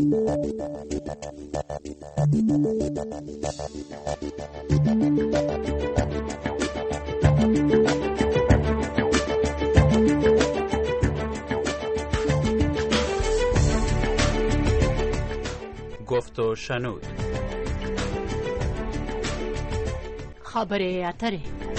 گفت و شنود. خبره اتره.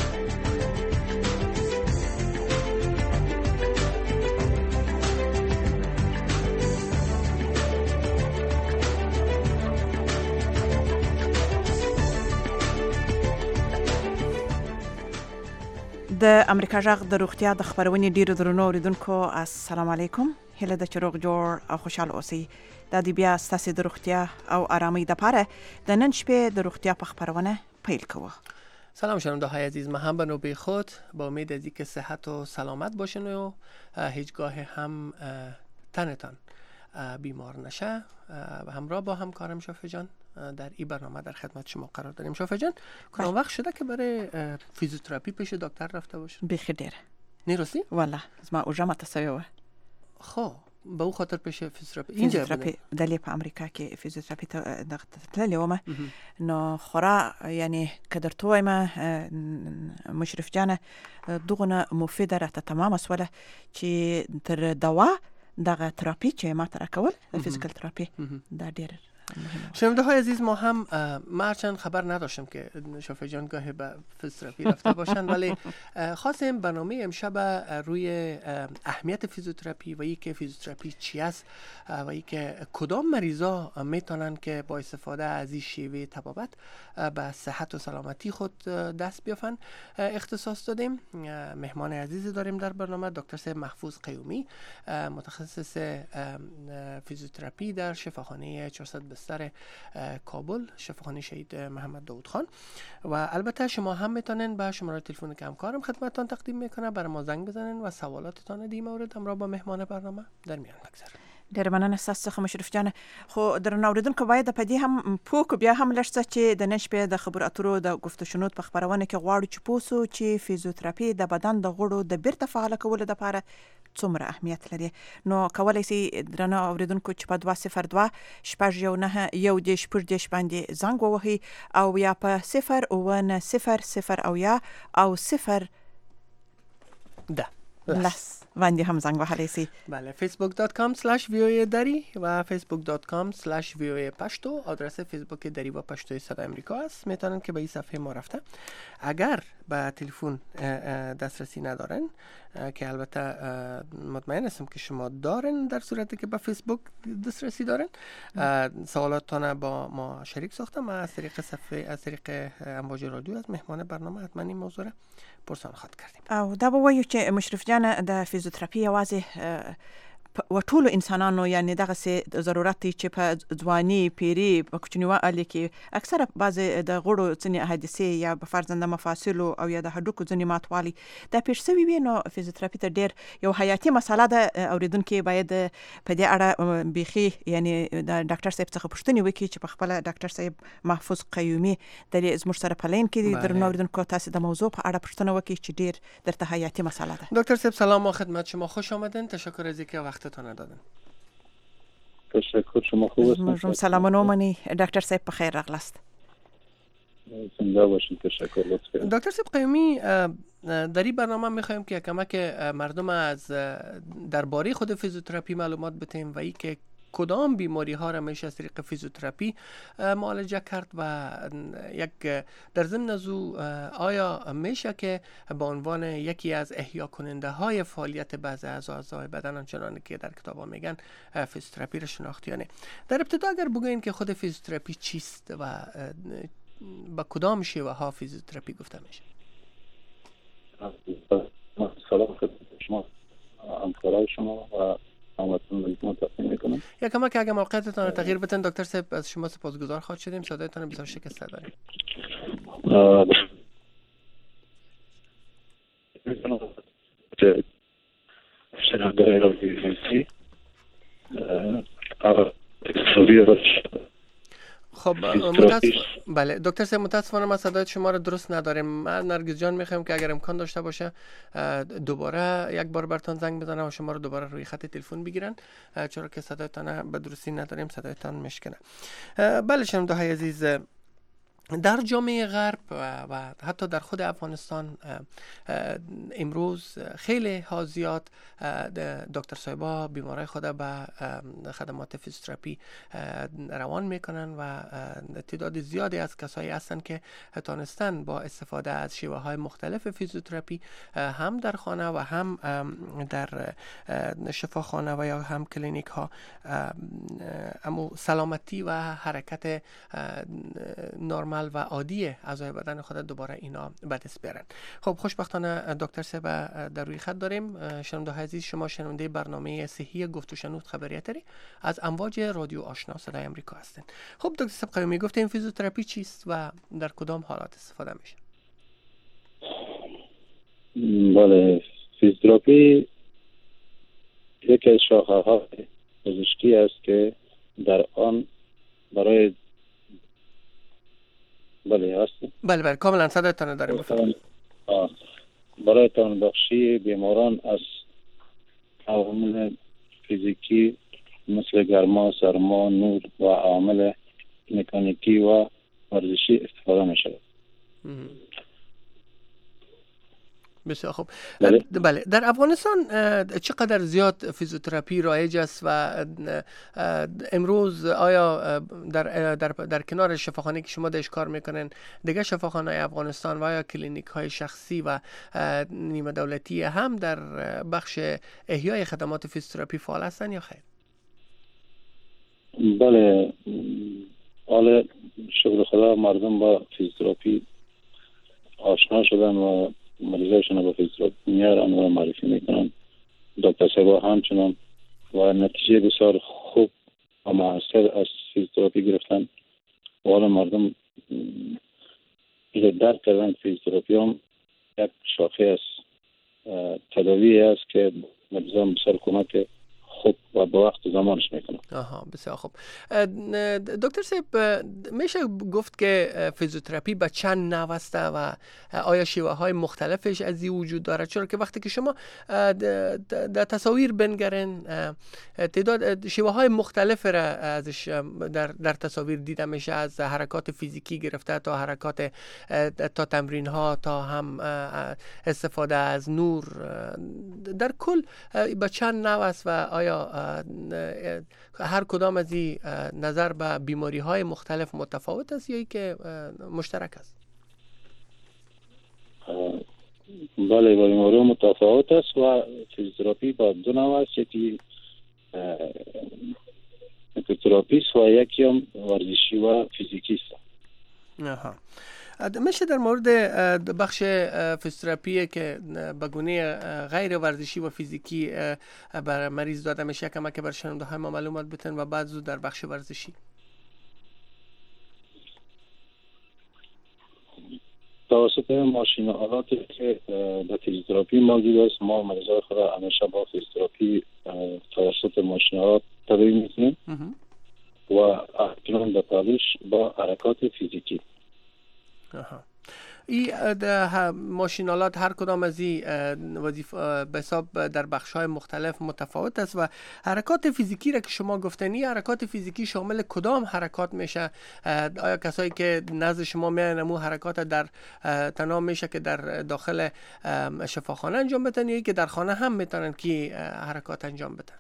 د امریکا جغ د روغتیا د خبرونې ډیرو درنو اوریدونکو السلام علیکم. هله د چروغ جوړ او خوشاله اوسئ. د دې بیا ستاسو د روغتیا او آرامۍ لپاره د نن شپې د روغتیا په خبرونه پیل کوو. سلام شنونده های عزیز، ما هم به نوبه خود با امید از اینکه صحت و سلامت باشین و هیچگاه هم تنتان بیمار نشه. همراه با همکارم شافی جان در این برنامه در خدمت شما قرار داریم. شافی جان کدام وقت شده که برای فیزیوتراپی پیش دکتر رفته باشین؟ بخیر دیره نیرستی؟ والله از ما اوجا تسویه. خب به او خاطر پیش فیزیوتراپی فیزیوتراپی دلی په امریکا کې فیزیوتراپی ته تللی ومه نو خورا یعنی قدرت وایم مشرف جان دغه مفیده راته تمام اسوله چې تر دوا دغه تراپی چې ما تر کول فیزیکال تراپی دا ډیر شنونده های عزیز، ما هم مرچند خبر نداشتم که شافی جان گاهی به فیزیوتراپی رفته باشند، ولی خواستیم برنامه امشب روی اهمیت فیزیوتراپی و اینکه فیزیوتراپی چی است و اینکه کدام مریضا میتونن که با استفاده از این شیوه طبابت به صحت و سلامتی خود دست بیافن اختصاص دادیم. مهمان عزیزی داریم در برنامه، دکتر صاحب محفوظ قیومی، متخصص فیزیوتراپی در شفاخانه 400 بستر کابل، شفاخانه شهید محمد داود خان. و البته شما هم میتونین به شماره تلفن که همکارم خدمتتان تقدیم میکنه برای ما زنگ بزنین و سوالاتتان در این مورد همراه با مهمان برنامه در میان بگذاریم. ډېر مننه ستاسو څخه مشرف جان. خو درنو اوریدونکو باید په دې هم پوک بیا هم لږ څه چې د نن شپې د خبرو اترو د گفت و شنود په خبرونه کې غواړو چې پوسو چې فیزیوتراپي د بدن د غړو د بیرته فعال کولو لپاره څومره اهمیت لري. نو کولای شي درنو اوریدونکو چې په 202 شپږ یو نه یو د شپږ باندې زنګ ووهي او یا په 0 او یا او 0 لس باندې هم زنگ وهلی شي. بله، facebook.com/voa دری و facebook.com/voa پشتو آدرس فیسبوک دری و پشتوی صدا امریکا است. میتونن که به این صفحه ما رفته اگر به تلفن دسترسی ندارن که البته مطمئن هستم که شما دارن، در صورتی که به فیسبوک دسترسی دارن سوالاتتان با ما شریک ساختم. از طریق صفحه از طریق امواج رادیو از مهمان برنامه حتما این موضوع را پرسان خواهد کردیم. او دا به وایو چې مشرف جان د فیزیوتراپي یوازې و ټولو انسانانو یعنی دغه سي ضرورت دی چې په ځواني پیری په کوچنیوالي کې اکثره بعض د غړو ځینې حادثې یا په فرض د مفاصلو او یا د هډوکو ځینې ماتوالي دا پیښ شوي وي، نو فیزیوتراپي ته ډېر یو حیاتي مسله ده. اوریدونکو باید په دې اړه بيخي یعنی د ډاکټر صاحب څخه پوښتنه وکړي چې په خپل ډاکټر صاحب محفوظ قیومي د زموږ سره په لین کې درنو اوریدونکو تاسو د موضوع په اړه پوښتنه وکړي چې ډېر درته حیاتي مسله ده. دکتر صاحب سلام و خدمت شما، خوش آمدین. تشکر از اینکه وقتتان دادن. تشکر، شما خوب هستید؟ مجموع سلامونه منی دکتر صاحب بخیر راغلاست. زنده باشید. تشکر لطفا. دکتر صاحب قیومی، در این برنامه میخوایم که کمک مردم از درباره خود فیزیوتراپی معلومات بدیم و اینکه کدام بیماری ها را میشه از طریق فیزیوتراپی معالجه کرد و یک در ضمن از او آیا میشه که به عنوان یکی از احیا کننده های فعالیت بعضی اعضای بدن آنچنان که در کتابا میگن فیزیوتراپی را شناختیانه. در ابتدا اگر بگوین که خود فیزیوتراپی چیست و با کدام شیوه ها فیزیوتراپی گفته میشه؟ سلام خدمت شما، همکارای شما و یا کما که اگه موقعیتتان رو تغییر بدن دکتر صاحب از شما سپاسگزار خواهد شدیم. صدایتان بسیار شکسته داریم. خب بله دکتر صاحب متاسفانه ما صدای شما رو درست نداریم. من نرگس جان میخوایم که اگر امکان داشته باشه دوباره یک بار براتون زنگ بزنم و شما رو دوباره روی خط تلفن بگیرن، چرا که صدایتان به درستی نداریم، صدایتان مشکنه. بله شنونده‌های عزیز، در جامعه غرب و حتی در خود افغانستان امروز خیلی ها زیاد دکتر صاحبا بیمارای خود به خدمات فیزیوتراپی روان میکنن و تعداد زیادی از کسایی هستن که تانستن با استفاده از شیوه های مختلف فیزیوتراپی هم در خانه و هم در شفاخانه و یا هم کلینیک ها اما سلامتی و حرکت نرمال و عادی اعضای بدن خود دوباره اینا به دست بیارن. خب خوشبختانه دکتر صاحب در روی خط داریم. شنونده عزیز، شما شنونده برنامه صحی گفت و شنود خبریاتری از امواج رادیو آشنا صدای امریکا هستین. خب دکتر صاحب قیومی، گفتیم فیزیوتراپی چیست و در کدام حالات استفاده میشه؟ بله، فیزیوتراپی یکی از شاخه‌های پزشکی است که در آن برای بله هست. بله کاملا صدایتان داریم. بفرمایید. برای توانبخشی بیماران از عوامل فیزیکی مثل گرما، سرما، نور و عوامل مکانیکی و ورزشی استفاده می شود. بسیار خوب. بله در افغانستان چقدر زیاد فیزیوتراپی رایج است و امروز آیا در کنار شفاخانه که شما درش کار میکنن دیگه شفاخانه افغانستان و آیا کلینیک های شخصی و نیمه دولتی هم در بخش احیای خدمات فیزیوتراپی فعال هستن یا خیر؟ بله، حال شکر خدا مردم با فیزیوتراپی آشنا شدن و مریضایشون با فیزیوتراپی میارن و معرفی میکنن. دکتر صاحبا همچنان و نتیجه بسیار خوب و موثر از فیزیوتراپی گرفتن و حالا مردم درک کردن فیزیوتراپی هم یک شاخه از تداوی است که مریضان بسیار کمک خوب و با وقت زمانش میکنه. بسیار خوب. دکتر صاحب میشه گفت که فیزیوتراپی به چند نوع است و آیا شیوه های مختلفش از این وجود داره؟ چرا که وقتی که شما در تصاویر بنگرین تعداد شیوه های مختلف را ازش در تصاویر دیده میشه، از حرکات فیزیکی گرفته تا حرکات تا تمرین ها تا هم استفاده از نور، در کل به چند نوع است و آیا هر کدام از این نظر به بیماری های مختلف متفاوت است یا که مشترک است؟ بله، بیماری متفاوت است و فیزیوتراپی با دو نوع است، یکی فیزیوتراپی و یکی هم ورزشی و فیزیکی است. میشه در مورد بخش فیزیوتراپی که به گونه غیر ورزشی و فیزیکی بر مریض داده میشه کمک بر شنونده های ما معلومات بتن و بعد زود در بخش ورزشی؟ توسط ماشین آلاتی که در فیزیوتراپی موجود است، ما مریضای خود همیشه با فیزیوتراپی توسط ماشین آلات تداوی میکنیم و اکنون به تالیش با حرکات فیزیکی. این ماشینالات هر کدام از این وظیفه به حساب در بخش‌های مختلف متفاوت است و حرکات فیزیکی را که شما گفتنی، حرکات فیزیکی شامل کدام حرکات میشه؟ آیا کسایی که نزد شما میان امو حرکات در تنها میشه که در داخل شفاخانه انجام بدن یا که در خانه هم میتونن که حرکات انجام بدن؟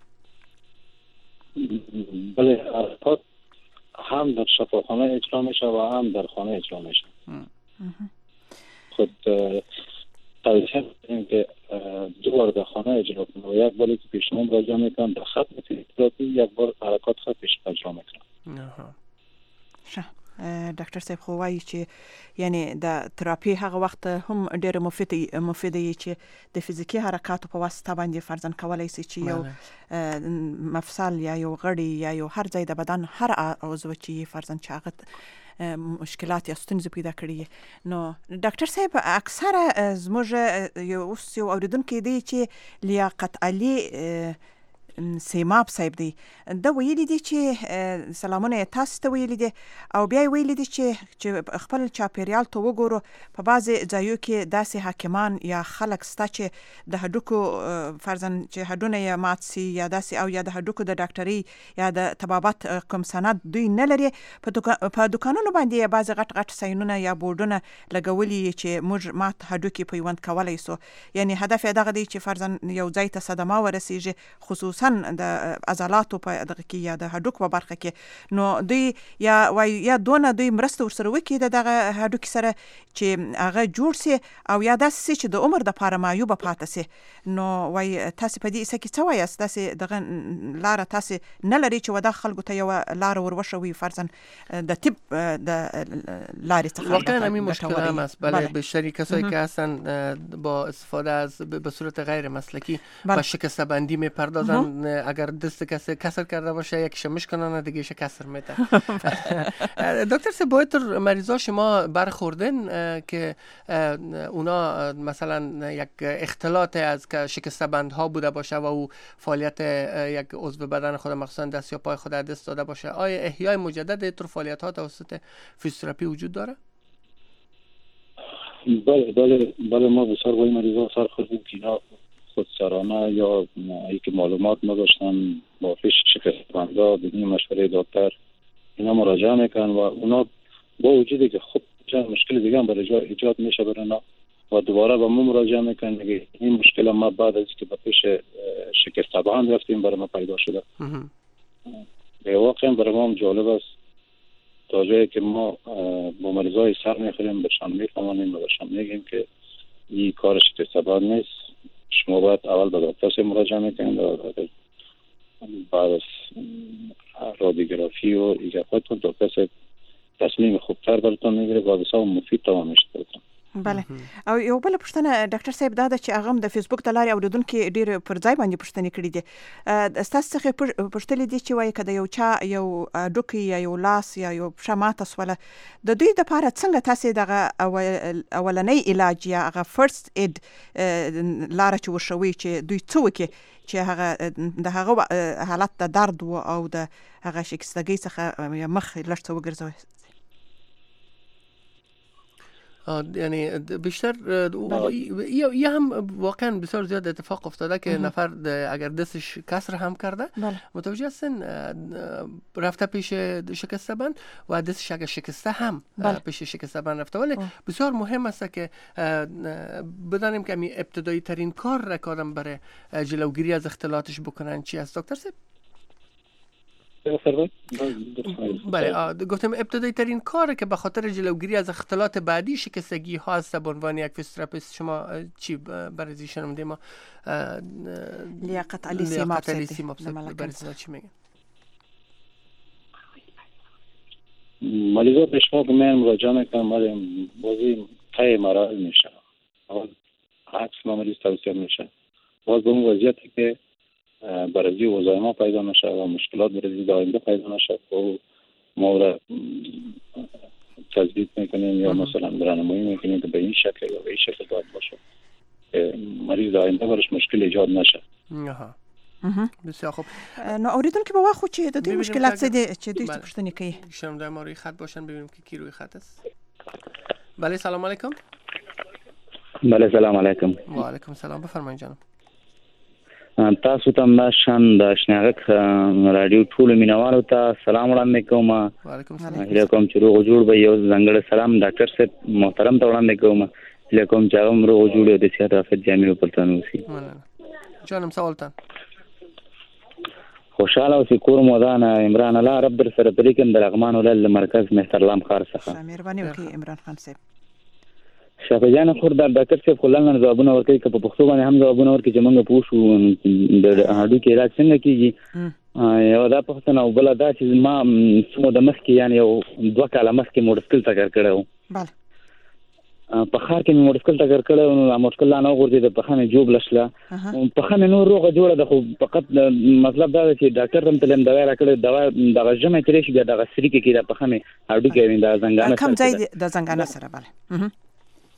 بله، حرکات هم در شفاخانه اجرا میشه و هم در خانه اجرا میشه. خود توصیه می‌کنیم که دو بار در خانه اجرا کنه و یک باری که پیشنهاد راجع میکنن در خط فیزیوتراپی، یک بار حرکات خطش اجرا میکنن. ډاکټر صاحب خو وایي چې یعنی د تراپی هغه وخت هم ډېر مفیده چې د فزیکی حرکاتو په واسطه باندې فرضاً کولای شي چې یو مفصل یا یو غړی یا یو هر ځای د بدن هر عضو چې فرضاً چې هغه مشکلات یا ستونزې پیدا کړي. نو ډاکټر صاحب اکثره زموږ یو اوریدونکو دی چې لیاقت علي سیماب صاحب دی د ویلي دي چې سلامونه تاسو ته ویلي دي او بیا ویلي دي چې خپل چاپیریال ته وګورو په بعضې ځایو کې داسې حاکمان یا خلک ستا چې د هډوکو فرضاً چې هډونه یې مات سي یا داسې او یا د هډوکو د ډاکټري یا د طبابت کوم سند دوی نه لري په دوکانونو باندې بعضې غټ ساینونه یا بورډونه لګولي چې موږ مات هډوکي پیوند کولی سو یعنی هدف یې دغه دی چې فرضاً یو ځای ته صدمه ورسیږي خصوصا د عضلاتو په دغه کې یا د هډوکو په برخه کې نو دوی یا دونه دوی مرسته ورسره وکړي دغه هډوکي سره چې هغه جوړ سي او یا داسې سي چې د عمر دپاره معیوبه پاته سي نو وایي تاسې په دې کیسه کې څه وایاست داسې دغه لاره تاسې نه لري چې ودغه خلکو ته یوه لاره وروښوي فرضاً د طب د لارې څخه واقعا همین مشکل هم است بله بیشتری کسایی که هستن با استفاده از به صورت غیر مسلکی و شکسته بندی میپردازن اگر دست کسی کسر کرده باشه یکیش میشکنن دیگه کسر میده. دکتر سه باید مریضا شما برخوردن که اونا مثلا یک اختلاط از شکسته بندها بوده باشه و او فعالیت یک عضو بدن خود مخصوصا دست یا پای خود دست داده باشه آیا احیای مجدد اینطور فعالیت ها توسط فیزیوتراپی وجود داره؟ بله ما بسیار با این مریضا سر خوردیم که اینا خودسرانه یا اینکه معلومات نداشتن با شکست بندا بدون مشوره دکتر اینا مراجعه میکنن و اونا با وجودی که خب چند مشکل دیگه هم برای ایجاد میشه برای اونا و دوباره با ما مراجعه میکنن که این مشکل ما بعد از که به پیش شکست بند رفتیم برای ما پیدا شده. به واقع برای ما جالب است تا جایی که ما با مریضای سر میخوریم بهشان میفهمانیم و بهشان میگیم که این کار شکست بند نیست، شما باید اول به دکتر مراجعه میکنید و بعد از رادیوگرافی و ایجاباتون دکتر تصمیم خوبتر براتون میگیره و بسیار مفید تمام میشه. بله او یو بل پوښتنه ډاکټر صاحب دا ده چې هغه د فیسبوک د لارې اوریدونکو ډېر پر ځای باندې پوښتنې کړې دي ستاسو څخه پوښتلې دي چې وایي که د یو چا یو ډوکی یا یو لاس یا یو پښه ماته سوله د دوی دپاره څنګه تاسې دغه اولنی علاج یا هغه فرست اید لاره چې ورښوئ چې دوی څه وکړي چې هغه د هغه حالت د درد و او د هغه شکستګۍ څخه مخ لږ څه وګرځوي یعنی بیشتر یه هم واقعا بسیار زیاد اتفاق افتاده که نفر اگر دستش کسر هم کرده متوجه هستن رفته پیش شکسته بند و دستش اگر شکسته هم پیش شکسته بند رفته ولی بسیار مهم است که بدانیم که ابتدایی ترین کار را که آدم برای جلوگیری از اختلالاتش بکنن چی است دکتر صاحب؟ بله گفتم ابتدایی ترین کاره که به خاطر جلوگیری از اختلالات بعدی شکستگی ها است به عنوان یک فیزیوتراپیست شما چی برای زیشن میدیم ما لیاقت علی سیماب برای چی میگن مریضا به شما که من مراجعه میکنم ولی بازی تای مراحل میشه عکس مریض توصیه میشه باز به اون وضعیتی که برزی وظایما پیدا نشه و مشکلات برزی دائنده پیدا نشه و ما را تثبیت میکنیم یا مثلا برنامه‌ای میکنیم که به این شکل یا به این شکل باید باشه مریض دائنده برش مشکل ایجاد نشه. بسیار خوب. نو اوریدونکو به واخو چې د دې مشکلات څه دي چې دوی پوښتنه کوي شم د ما روی خط باشن ببینیم که کی روی خط است. بله سلام علیکم. بله سلام علیکم. و علیکم سلام بفرمایید جناب. تاسو ته مشان د شناغت رادیو ټول مینوالو ته سلام وړاندې کوم. وعلیکم السلام. هله کوم چې روغ جوړ به یو ځنګړ سلام ډاکټر صاحب محترم ته وړاندې کوم. هله کوم چې هغه روغ جوړ د صحت افت جامع پرتن وسی. جانم سوالتان. خوشاله او کور مودان عمران الله رب در سره پریکم د لغمان ولل مرکز مهترلام خار څخه. مهرباني وکړئ عمران خان صاحب. شفاجان خور د ډاکټر صاحب خلل جوابونه ورکړي که په پښتو باندې هم جوابونه ورکړي چې موږ پوښو د هډو کې علاج څنګه کیږي یو دا پښتنه او بل دا چې ما سمو د مخ کې یعنی یو 2 کاله مخ کې موډسکل تکر کړو بله په خار کې موډسکل تکر کړو نو موډسکل نه غوړي د پخانه جوب لشله پخانه نو روغه جوړه د خو فقط مطلب دا چې ډاکټر هم تلم دوا راکړه دوا د جمع ترې شي د غسری کې د پخانه هډو کې د زنګانه کم ځای د زنګانه سره بله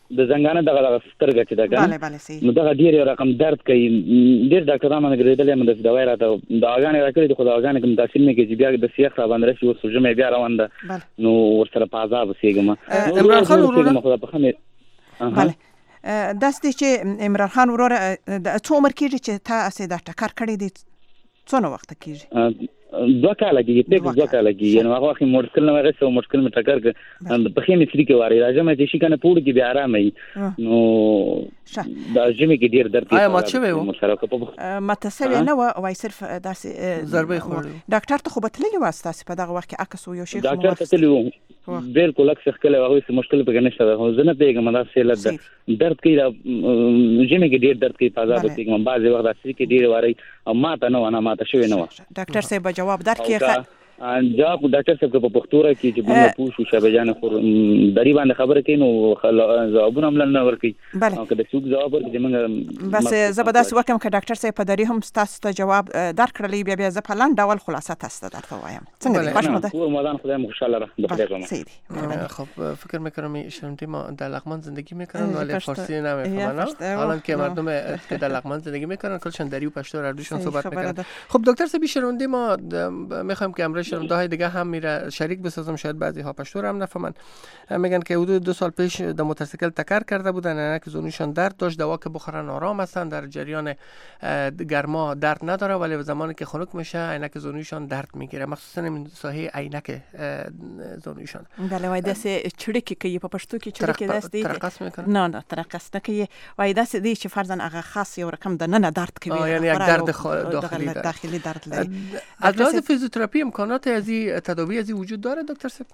د زنګانه دغه سترګه چې ده بله بله صحیح نو دغه ډیر رقم درد کوي ډیر ډاکټرانو باندې ګریدل هم د دوايي راته د اغانې راکړي د خدای اغانې کوم تاثیر نه کوي بیا د سیاق را باندې راشي ورسره جمع بیا روان ده نو ورسره په عذاب وسیګم عمران خان وروره بله داسې چې عمران خان وروره د څو عمر کېږي چې تاسې دا ټکر کړی دی څونه وخت کېږي 2 کاله کې 2 کاله کې نو هغه وخت مشکل نه راغی مشکل می ټکر ک په خې می سری کې واره راځم چې شي کنه پوډ کې بیا آرامه نو دا جمع کې ډیر درد آیا مات شوی و متسوي نه وای صرف داسې ضربه خوري ډاکټر ته خو بتللی واسطه په دغه وخت کې عکس یو شیخ ډاکټر ته تللی بالکل اکثر کله هغه څه مشکل په نشته ده زه نه پیګم دا سیل درد کوي جمع کې ډیر درد کوي په عذاب کې بعض وخت اصلي کې ډیر واره او ماته نه ونه ماته شوی نه و ډاکټر صاحب جواب درکې جواب ډاکټر صاحب په پښتو کې چې موږ پوښو شابه جان خور دری باندې خبره کوي نو جوابونه هم نه ورکي او که د څوک جواب ورکړي موږ بس زبردست وکم که ډاکټر صاحب په دری هم تاسو ته جواب درکړلی بیا زه په لاند ډول خلاصه تاسو ته درته وایم څنګه دی خوشمده او مدان خدای خوشاله را بخیر سیدی خب فکر میکنم شنونده ما در لغمان زندگی میکنن ولی فارسی نمیفهمن حالا که مردم که در لغمان زندگی میکنن کلشون دری و پشتو روشون صحبت میکنن خب دکتر صاحب شنونده ما میخوایم که امروز شنونده های دیگه هم میره شریک بسازم شاید بعضی ها پشتو رو هم نفهمن میگن که حدود 2 سال پیش در موتورسیکل تکر کرده بودن عینک زونیشان درد داشت دوا که بخورن آرام هستن در جریان گرما درد نداره ولی زمانی که خنک میشه عینک زونیشان درد میگیره مخصوصا این ساحه عینک زونیشان بله وای داسې چړکی کوي په پښتو کې چړکی داسې ترقص میکنه نه ترقص نه کوي وای داسې دی چې فرضاً هغه خاص یو رقم د نه درد کوي یعنی یک درد داخلی درد لري از لحاظ فیزیوتراپی امکانات از تداوی از وجود داره دکتر صاحب؟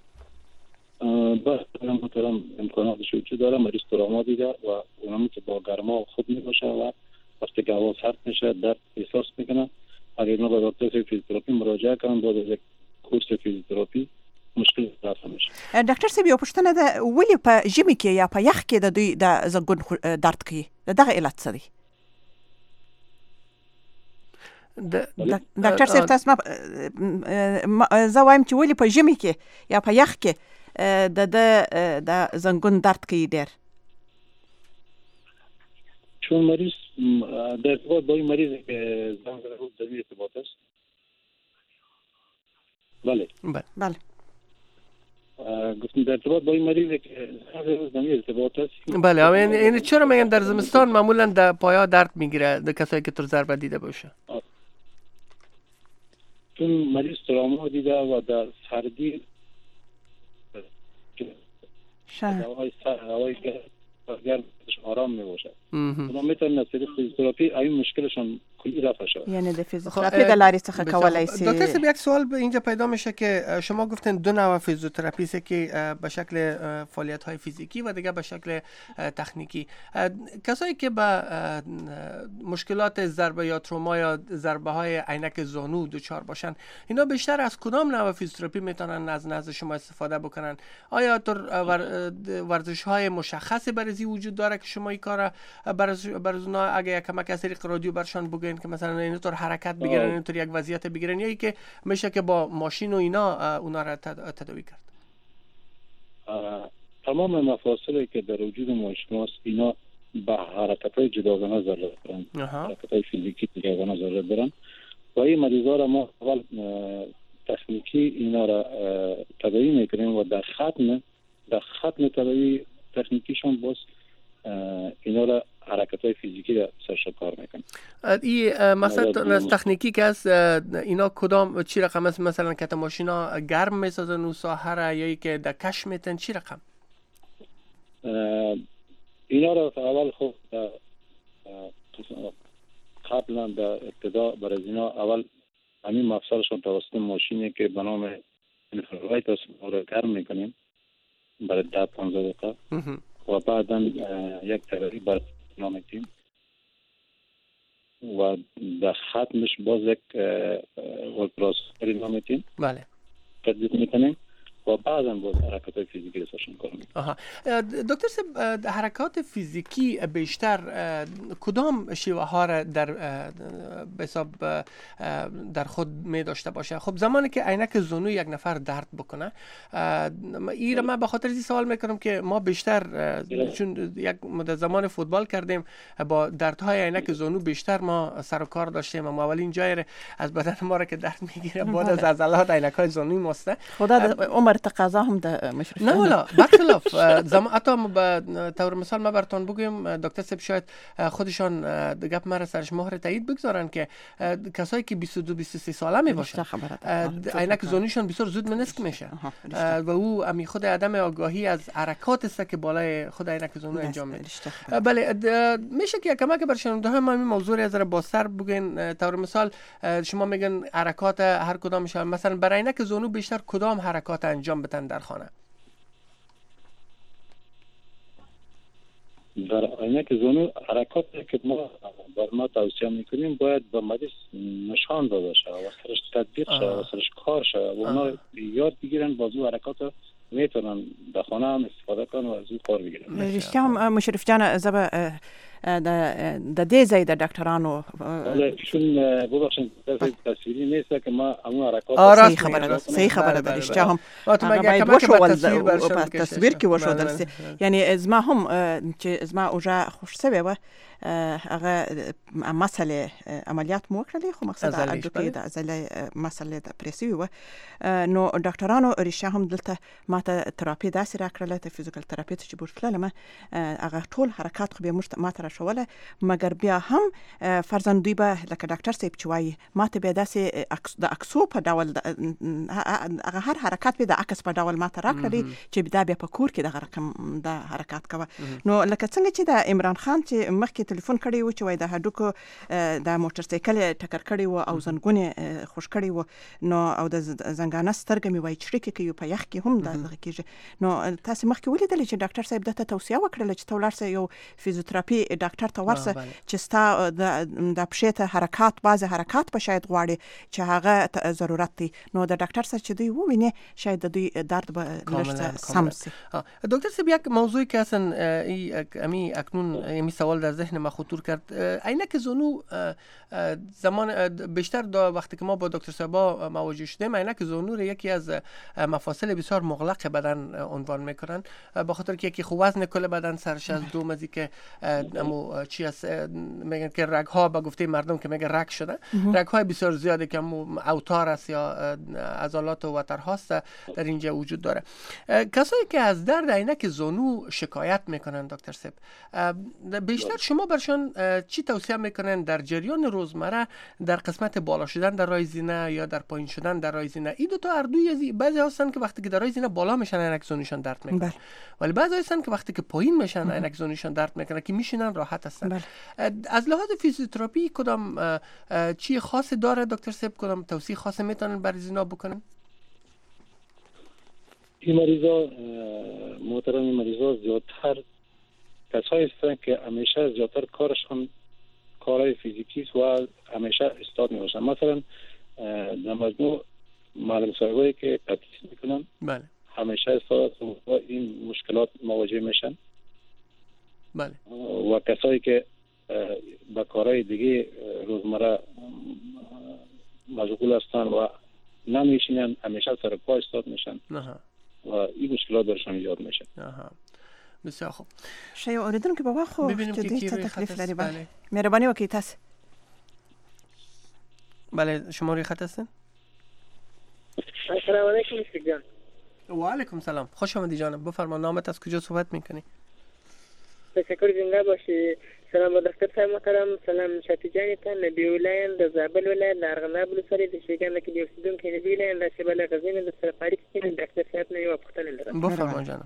بله محترم امکاناتش وجود داره مریض تراما دیده و اونمی که با گرما خوب میباشه و وقتی که هوا سرد میشه درد احساس میکنه اگر اینا به دکتر فیزیوتراپی مراجعه کنن بعد از یک کورس فیزیوتراپی مشکل رفع میشه. ډاکټر صاحب یو پوښتنه ده ولې په ژمي کې یا په یخ کې د دوی د زنګون درد کوي دغه علت څه دی؟ ډاکټر صاحب تاسو زه وایم چې ولې په ژمي کې یا په یخ کې د زنګون درد کوي ډېر؟ چون مریض در ارتباط با این مریض که زنگ رو در ارتباط است. بله گفتم در ارتباط با این مریض که زنگ ارتباط است. بله این چرا میگن در زمستان معمولا در پایا درد میگیره در کسایی که تو ضربه دیده باشه؟ چون مریض تراما دیده و در سردی هوای گرم آرام میباشه اونا میتونن از طریق فیزیوتراپی این مشکلشون کلی رفع شود. یعنی د فیزیوتراپی د لارې څخه کولای شي. دکتر صاحب یک سوال به اینجا پیدا میشه که شما گفتین دو نوع فیزیوتراپی است که به شکل فعالیت های فیزیکی و دیگه به شکل تکنیکی. کسایی که به مشکلات ضربه یا تروما یا ضربه های عینک زانو دچار باشن اینا بیشتر از کدام نوع فیزیوتراپی میتونن از نزد شما استفاده بکنن؟ آیا ورزش های مشخصی برای وجود داره که شما این کار برای اونا اگه یک کمک از طریق رادیو برشان بگین که مثلا اینطور حرکت بگیرن اینطور یک وضعیت بگیرن یا که میشه که با ماشین و اینا اونا را تداوی کرد؟ تمام مفاصلی که در وجود ما شماست اینا به حرکت‌های جداگانه ضرورت دارن. حرکت‌های فیزیکی جداگانه ضرورت دارن و این مریضا را ما اول تکنیکی اینا را تداوی میکنیم و در ختم تداوی تکنیکیشون باز اینا را حرکت‌های فیزیکی را سرش کار میکنن. این مثلا تکنیکی که است اینا کدام چی رقم است؟ مثلا که ماشینا گرم میسازن و ساحه را یا که در کش میتن چی رقم؟ اینا را اول خب قبلا در ابتدا برای اینا اول همین مفصلشون توسط ماشینی که به نام انفرالایت است را گرم میکنیم برای 10-15 دقیقه و بعدا یک تغییری برنامه می‌کنیم و در ختمش باز یک اولتراسونی نام می‌کنیم. بله. تطبیق می‌کنیم و بعضا با حرکات فیزیکی رساشون کار میکنم. دکتر صاحب، حرکات فیزیکی بیشتر کدام شیوه ها را در حساب در خود می داشته باشه؟ خب زمانی که عینک زانو یک نفر درد بکنه، این من به خاطر این سوال میکنم که ما بیشتر چون یک مدت زمان فوتبال کردیم با دردهای عینک زانو بیشتر ما سر و کار داشتیم و اولین جای از بدن ما را که درد میگیره بعد از عضلات عینک های زانوی ماست. خدا عمر تقاضا هم ده مشرف نه والا برخلاف حتی به طور مثال ما براتون بگویم دکتر صاحب شاید خودشان گپ مرا سرش مهر تایید بگذارن که کسایی که 22 23 ساله می باشن عینک زانوشون بسیار زود منسک میشه و او امی خود عدم آگاهی از حرکات است که بالای خود عینک زانو انجام میده. بله، میشه که کمک بر شنونده های ما این موضوع از را بازتر بگین؟ طور مثال شما میگن حرکات هر کدام میشه، مثلا برای عینک زانو بیشتر کدام حرکات انجام بدن در خانه؟ در عینک زانو حرکات که ما بر ما توصیه میکنیم باید به مریض نشان داده شه و سرش تطبیق شه و سرش کار شه و اونا یاد بگیرن بازو حرکات میتونن در خانه هم استفاده کنن و از این کار بگیرن. رشتیا هم مشرف جان زبا د دې ځای د ډاکټرانو چون ببخشید تصویری نیست که ما همون حرکات صحیح خبره ده رشتیا هم باید وشول په تصویر کې وشودل سي. یعنی زما هم چې زما اوجه خوش سوي و هغه مسئله عملیات مو کړلې خو مقصد د د عضله مسئله د پریسي و نو ډاکټرانو رشتیا هم دلته ماته تراپی داسې راکړله ته فزیکل تراپی چې بوتله ما هغه ټول حرکات خو به ماته شوله مګر بیا هم فرضاً دوی به لکه ډاکټر صاحب چې وایي ماته به داسې د اکسو په ډول هغه هر حرکت به د عکس په ډول ماته راکړي چې دا بیا په کور کې دغه رقم د حرکت کوه. نو لکه څنګه چې د عمران خان چې مخکې ټلیفون کړی و چې وای د هډوکو د موټر سایکل ټکر کړی و او زنګونه خوش کړی و نو او د زنګانه سترګې مې وای چړکی کوي په یخ کې هم دغه کېږي. نو تاسو مخکې ولیدل چې ډاکټر صاحب دته توصیه وکړه چې تولار سه یو فزیوتراپي ډاکټر ته ورسه چې ستا د پښې ته حرکات بعض حرکات په شاید غواړي چې هغه ضرورت دی. نو د ډاکټر سره چې دوی وویني شاید د دوی درد به لږ سم شي. دکتر صاحب یک موضوعی که اصلا امی اکنون امی سوال در ذهن ما خطور کرد، عینک زانو زمان بیشتر وقتی که ما با دکتر صاحب مواجه شدیم عینک زانو را یکی از مفاصل بسیار مغلق بدن عنوان میکنن به خاطر که یکی وزن کل بدن سرش از دوم از که امو چی است میگن که رگ ها به گفته مردم که میگن رگ شده رگ های بسیار زیادی که اوتار است یا عضلات و وتر هاست در اینجا وجود داره. کسایی که از درد عینک زانو شکایت میکنن دکتر صاحب بیشتر شما برشان چی توصیه میکنن در جریان روزمره در قسمت بالا شدن در راه زینه یا در پایین شدن در راه زینه؟ این دو تا اردوی بعضی هستن که وقتی که در راه زینه بالا میشن عینک زانوشان درد میکنه ولی بعضی هستن که وقتی که پایین میشن عینک زانوشان درد میکنه که میشینن راحت هستن. از لحاظ فیزیوتراپی کدام چی خاصی داره دکتر صاحب؟ کدام توصیه خاصی میتونن برای زینا بکنن؟ این مریضا محترم مریضا زیادتر کسایی هستن که همیشه زیادتر کارشان کارهای فیزیکی است و همیشه استاد میباشن. مثلا در مجموع معلم صاحبایی که تدریس میکنن بله همیشه استاد با این مشکلات مواجه میشن. بله. و کسایی که با کارهای دیگه روزمره مشغول هستن و نمیشینن همیشه سر پا استاد میشن و این مشکلات برشان ایجاد میشه. بسیار خوب. شاید اوریدونکو بابا خو چې څه تکلیف لري. بله مهرباني وکړئ تاسو. بله شما روی خط هستین؟ السلام علیکم جان. و علیکم سلام. خوش آمدید جانم. بفرما نامت از کجا صحبت میکنی؟ تشکر زنده باشی. سلام دکتر صاحب محترم. سلام شفیع جان ته نبی ولایت د زابل ولایت د ارغنداب ولسوالۍ د شیګان کې د اوسیدونکو نبی ولایت د شبل غزنین د سفارت کې ډاکټر صاحب نه یو پوښتنه لرم. بفرما جانم.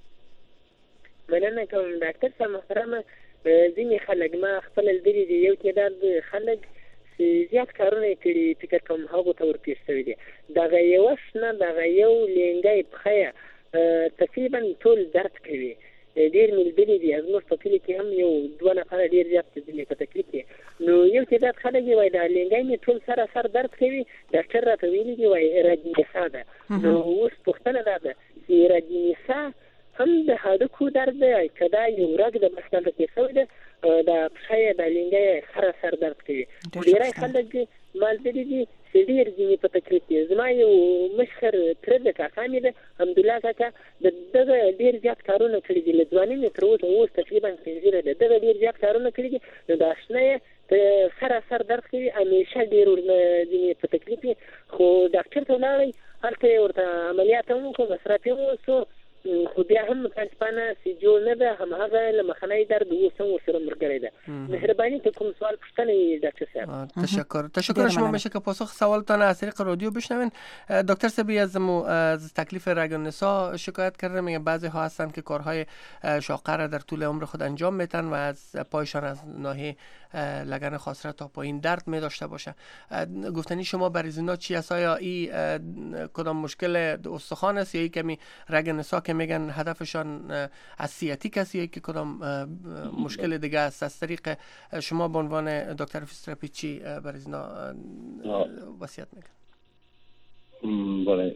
مننه کوم ډاکټر صاحب محترم. ځینې خلک ما خپل لري دي یو تعداد خلک زیات کارونه کوي فکر کوم هغه ته ورپېښ شوی دي دغه یو شنه دغه یو لینګای پخیا تقریبا ټول درد کوي ډیر ملګري دي زموږ په کلي کې هم یو دوه نفر ډیر زیات دي په تکلیف کې. نو یو تعداد خلک دی وای دا لنګای می ټول سر درد کوي ډاکټر راته ویلي دی وای راډینیسا ده. نو اوس پوښتنه ده چې راډینیسا هم د هډوکو درد دی کدا یو رګ د مشکل کې څه ده دا پښه د لنګای سر درد کوي. ډیرای خلک مالداري دي چې ډیر ځینې په تکلیف دي. زما یو مشهور تره د کاکا مې ده حمدالله کاکا دغه ډیر زیات کارونه کړي دي له ځوانۍ نه تر اوس تقریبا 15 ده دغه ډیر زیات کارونه کړي دي. نو د اشنا یې سر درد کوي همیشه ډیر ځینې په تکلیف دي خو ډاکټر ته ولاړی هلته ورته عملیات هم وکړو مصرف یې وسو خو بیا هم متاسفانه سجول نه ده هماغه له مخنی درد اوس هم ورسره ملګری ده. مهربانی ته کوم سوال پوښتنه دکتر صاحب؟ تشکر شما میشه که پاسخ سوالتان از طریق رادیو بشنوین. دکتر صاحبی از تکلیف رگ النسا شکایت کرده میگه بعضی ها هستن که کارهای شاقه را در طول عمر خود انجام میتن و از پایشان از ناحیه لگن خاصره تا پایین درد می داشته باشه. گفتنی شما برای اینا چی است؟ آیا این کدام مشکل استخوان است یا ای کمی رگ نسا که میگن هدفشان از سیاتیک است یا که کدام مشکل دیگه است؟ از طریق شما به عنوان دکتر فیزیوتراپی چی برای اینا وصیت میگن؟ بله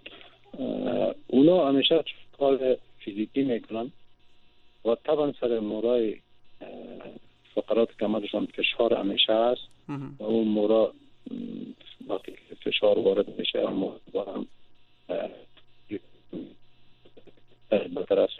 اونا همیشه کار فیزیکی میکنن و طبعا سر مورای فقرات کمرشان فشار همیشه هست و اون مورا وقتی فشار وارد میشه اما با هم به طرف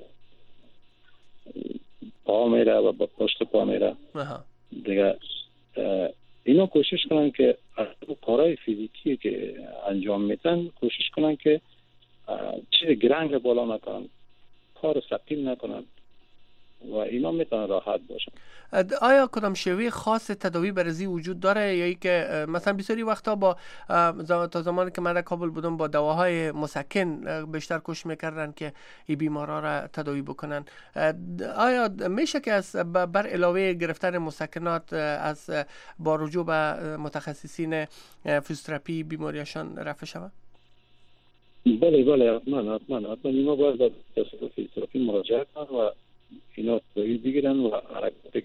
پا میره و با پشت پا میره دیگه. اینا کوشش کنن که کارهای فیزیکی که انجام میتن کوشش کنن که چیز گرنگ بالا نکنن، کار ثقیل نکنن و اینا میتونن راحت باشن. آیا کدام شیوه خاص تداوی برزی وجود داره یا ای که مثلا بسیاری وقتا با تا زمانی که من در کابل بودم با دواهای مسکن بیشتر کوشش میکردن که این بیمارا را تداوی بکنن؟ آیا میشه که از بر علاوه گرفتن مسکنات از با رجوع به متخصصین فیزیوتراپی بیماریشان رفع شود؟ بله حتما اینا باید به فیزیوتراپی مراجعه کنن و اینا تداوی بگیرن و حرکت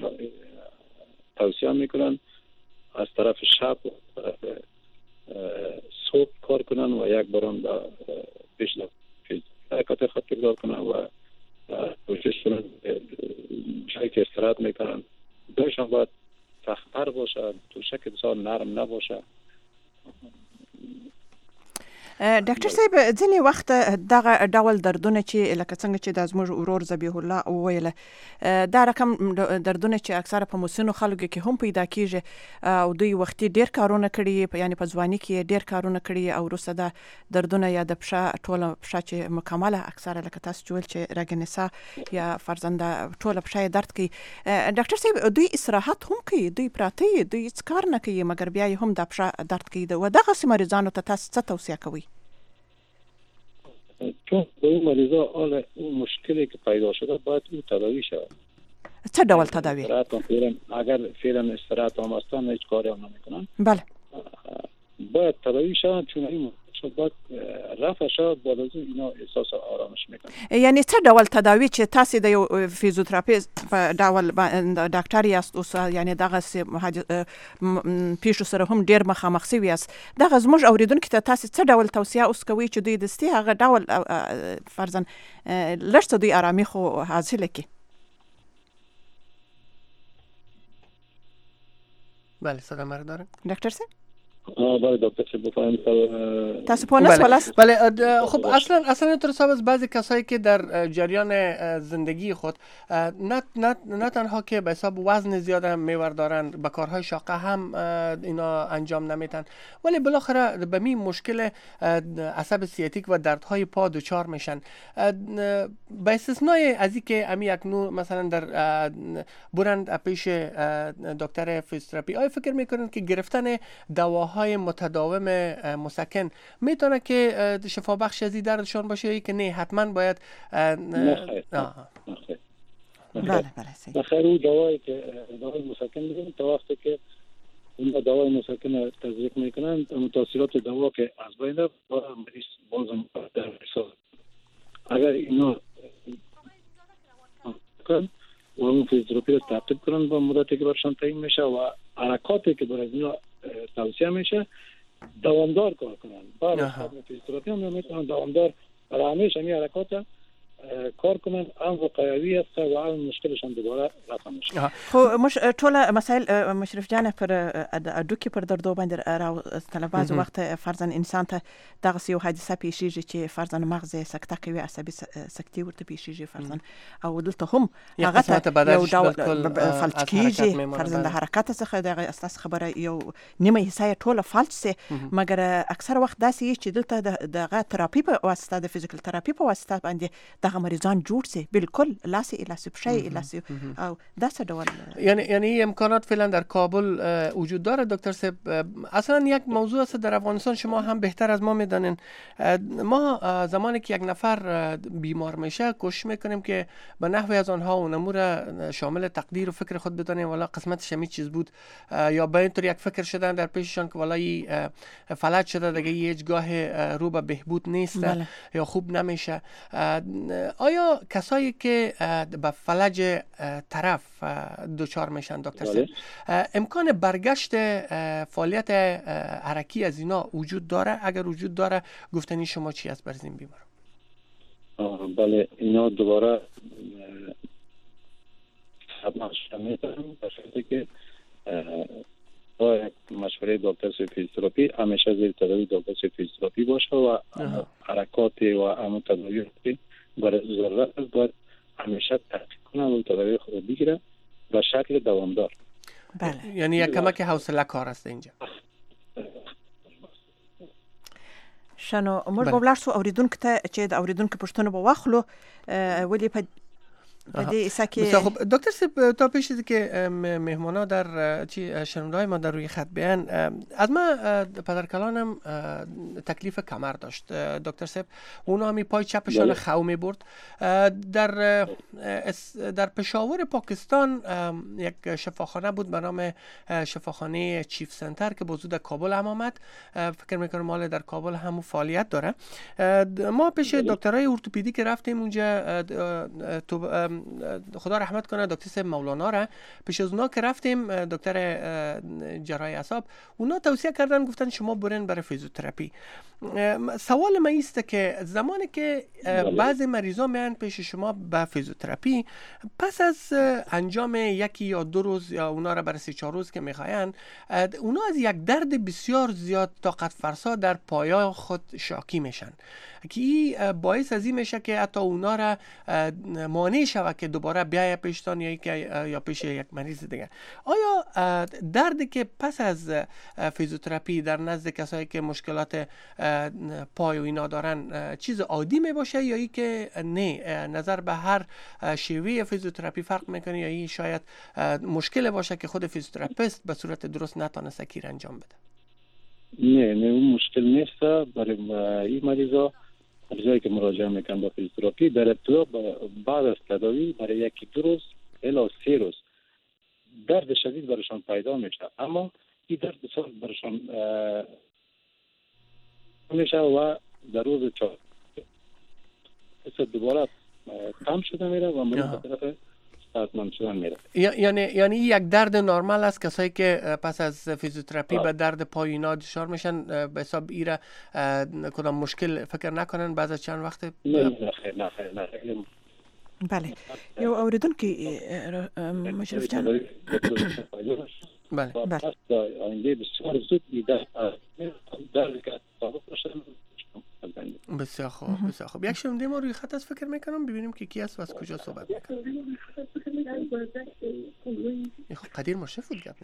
توصیه میکنن از طرف شب و طرف صبح کار کنن و یک باران پیش حرکت خط تکرار کنن و کوشش کنن جایی که استراحت میکنن دایشان باید سخت‌تر باشه، توشک بسیار نرم نباشه. ډاکټر صاحب ځینې وخت دغه ډول دردونه چې لکه څنګه چې د زموږ ورور ذبیح الله وویله دا رقم دردونه چې اکثره په مسنو خلکو کې هم پیدا کیږي او دوی وختي ډیر کارونه کړي یعنی په ځواني کې ډیر کارونه کړي او وروسته د دردونه یا د پښه ټوله پښه چې مکمله اکثره لکه تاسو چې ویل چې رګ نسا یا فرزنده ټوله پښه درد کوي. ډاکټر صاحب دوی استراحت هم کوي، دوی پراته دوی هیڅ کار نه کوي مګر بیا هم د پښه درد کوي و دغه مریضانو ته تاسو څه توصیه کوئ؟ چون به اون مریضا حال اون مشکلی که پیدا شده باید اون تداوی شود. چه ډول تداوی؟ اگر فعلا استراحت هم هستن هیچ کاری هم نمیکنن بله باید تداوی شود چون این باید رفع شود بعد از اینا احساس آرامش میکنن. یعنی چه ډول تداوی چې تاسو د یو فیزیوتراپیست په ډول ډاکټر یاست اوس یعنی دغه پیښو سره هم ډیر مخامخ شوي یاست دغه زموږ اوریدونکو ته تاسو څه ډول توصیه اوس کوئ چې دوی دستي هغه ډول فرضاً لږ څه دوی آرامي خو حاصله کړي؟ بله صدا مرا داره ډاکټر صاحب؟ بله دکتر صاحب بفرمایید. تاسو په نس ولاست؟ بله خب اصلا اینطور صاحب از بعضی کسایی که در جریان زندگی خود نه تنها که به حساب وزن زیاد هم میور دارن به کارهای شاقه هم اینا انجام نمیتن ولی بالاخره به می مشکل عصب سیاتیک و دردهای پا دچار میشن. به استثنای از اینکه امی یک نوع مثلا در برند پیش دکتر فیزیوتراپی آیا فکر میکنن که گرفتن دواهای متداوم مسکن میتونه که شفا بخش از این دردشان باشه یا که نه حتما باید بخیر اون دوایی که دوای مسکن میگن تا وقتی که اون دوای مسکن تزریق میکنن تاثیرات دوا که از بین رفت با مریض بازم در اگر اینا فیزیوتراپی رو تعقیب کنن با مدتی که برشان تعیین میشه و حرکاتی که برای اینا توصیه میشه دوامدار کار کنن. بعد از فیزیوتراپی هم میتونن دوامدار برای همیشه این حرکات کار کنن، هم وقایوی است و هم مشکلشان دوباره رفع میشه. خو مش ټول مسائل مشرف جان پر اډوکی پر دردو باندې راوستل. بعض وخت فرضاً انسان ته دغه یو حادثه پیښیږي چې فرضاً مغز سکته کوي، عصبي سکتي ورته پیښیږي فرضاً، او دلته هم هغه ته یو ډول فلج کیږي فرضاً د حرکت څخه دغه اساس خبره یو نیمه حصہ ټوله فلج سي. مګر اکثر وخت داسې چې دلته دغه تراپی په واسطه د فزیکل تراپی په واسطه باندې دغه مریضان جوړ سي بالکل لاسي الاسي بشي الاسي او داسه ډول. یعنی امکانات فعلا در کابل وجود داره دکتر صاحب. اصلا یک موضوع است در افغانستان شما هم بهتر از ما میدانین. ما زمانی که یک نفر بیمار میشه کوشش میکنیم که به نحوی از آنها و نمور شامل تقدیر و فکر خود بدانیم والا قسمتش همین چیز بود، یا به اینطور یک فکر شدن در پیششان که والای فلج شده دیگه هیچگاه رو به بهبود نیست یا خوب نمیشه. آیا کسایی که به فلج طرف دچار میشن دکتر صاحب امکان برگشت فعالیت حرکی از اینا وجود داره؟ اگر وجود داره گفتنی شما چی است برای این بیمار؟ بله، اینا دوباره خدمت میتونم به شرطی که با یک مشوره دکتر فیزیوتراپی همیشه زیر تداوی دکتر فیزیوتراپی باشه و حرکات و همون تداوی برای ضرورت است باید همیشه تحقیق کنه و تداوی خود بگیره به شکل دوامدار. بله، یعنی یک کمک حوصله کار است اینجا. شنو موږ به ولاړ سو اوریدونکو ته چې د اوریدونکو پوښتنه به واخلو ولې په خب دکتر صاحب تا پیش از که مهمانا در شنونده‌های ما در روی خط بیان از ما پدرکلانم تکلیف کمر داشت دکتر صاحب، اونا همی پای چپشان خو می برد. در پشاور پاکستان یک شفاخانه بود به نام شفاخانه چیف سنتر که بازو در کابل هم آمد. فکر میکنم مال در کابل هم فعالیت داره. ما پیش دکترای ارتوپدی که رفتیم اونجا خدا رحمت کنه دکتر صاحب مولانا را، پیش از اونا که رفتیم دکتر جراحی اعصاب، اونا توصیه کردن گفتن شما برین برای فیزیوتراپی. سوال من است که زمانی که بعضی مریضا میان پیش شما به فیزیوتراپی پس از انجام یکی یا 2 روز یا اونا را برای 3-4 روز که میخواین، اونا از یک درد بسیار زیاد طاقت فرسا در پایا خود شاکی میشن که این باعث از این میشه که حتی اونا را مانع شود که دوباره بیای پیشتان یا پیش یک مریض دیگه. آیا دردی که پس از فیزیوتراپی در نزد کسایی که مشکلات پای و اینا دارن چیز عادی می باشه یا ای که نه نظر به هر شیوه فیزیوتراپی فرق میکنه یا ای شاید مشکل باشه که خود فیزیوتراپیست به صورت درست نتونسته کیر انجام بده؟ نه اون مشکل نیست. برای این مریضایی که مراجعه میکنن به فیزیوتراپی در ابتدا بعد از تداوی برای 1-2 روز الی 3 روز درد شدید برشان پیدا میشه، اما این درد بسیار برشان میشه و در روز 4 دوباره کم شده میره و مریض به طرف صحتمند شدن میره. یعنی یک درد نرمال است. کسایی که پس از فیزیوتراپی به درد پای اینا دچار میشن به حساب ایره کدام مشکل فکر نکنن بعد از چند وقت؟ نه خیر. بله، یو اوریدونکي مشرف جان. بله. آینده بسیار زود درد که بسیار خوب. یک شنونده ما روی خط است فکر میکنم، ببینیم که کی است و از کجا صحبت میکنه. خب قدیر مشرف بود گپ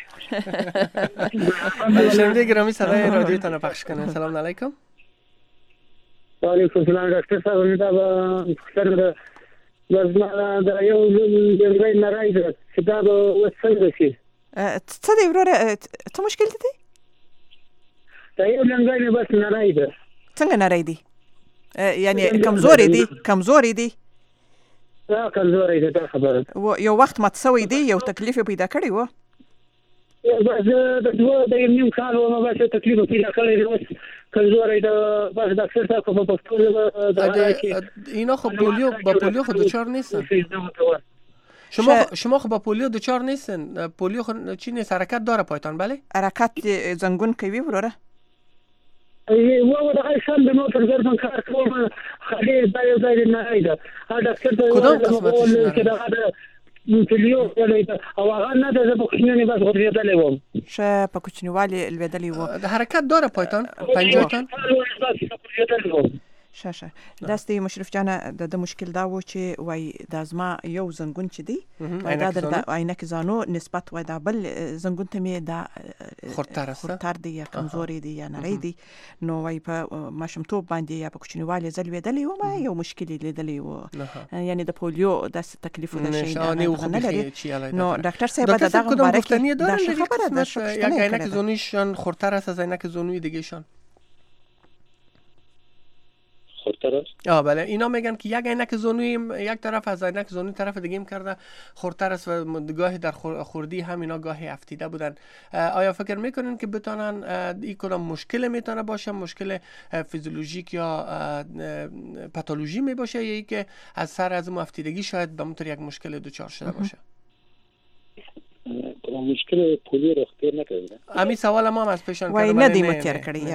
میشه. شنونده گرامی صدای رادیوتون پخش کنه. سلام علیکم. و علیکم السلام دکتر صاحب. دا خسر بس ما دا یو جنګي نارای ده چې دا وسنګ شي. څه دی وروره څه مشکل دی؟ دا یو جنګي بس نارای ده. څنګه ناری دی؟ یعنی کمزوري دی؟ کمزوري ده خبره. یو وخت مات سوی دی، یو تکلیف پیدا کړی و؟ بس د نیم کال و ما بس تکلیف پیدا کړی و. کمزوري ده بس ډاکټر صاحب په پښتو اینا خب با پولیو خود دچار نیستن. شما خب با پولیو دچار نیستن. پولیو خب چی نیست، حرکت داره پایتان؟ بله حرکت زنگون کوي وروره و دغه شان د موټر ګرځم کار کوم خالي ځای نه ایده ډاکټر ته کدام قسمتش چې دغه پولیو ولې او هغه نه د بخښنې بس غوړېدلې وم شه په کوچنیوالي لویدلې وو حرکت داره پایتان پنجاتان شه داستي مشرف جان د مشکل دا و چې وای د ازما یو زنګون چې دی وای دا د عینک زانو نسبت وای دا بل زنګون ته می دا خورتر دی یا کمزوري دی یا نری دی نو وای په ماشومتوب باندې یا په کوچنیوالي زلویدلې و ما یو مشکل لیدلې و یعنی د پولیو د تکلیف د شي نه لري نو ډاکټر صاحب دا دغه مبارکي دا خبره ده یا عینک زونیشان خورتر است از عینک زونوی دیگه شان خورتر است؟ بله اینا میگن که یک عینک زونوی یک طرف از عینک زونوی طرف دیگه هم کرده خورتر است و گاهی در خوردی هم اینا گاهی افتیده بودن. آیا فکر میکنین که بتونن این کدام مشکل میتونه باشه، مشکل فیزیولوژیک یا پاتولوژی می باشه یا ای که از سر از افتیدگی شاید به مطور یک مشکل دچار شده باشه؟ کدام مشکل پولیو رو اختیار نکرده؟ امی سوال ما هم از پیشان کرده وای ندی متیر کردی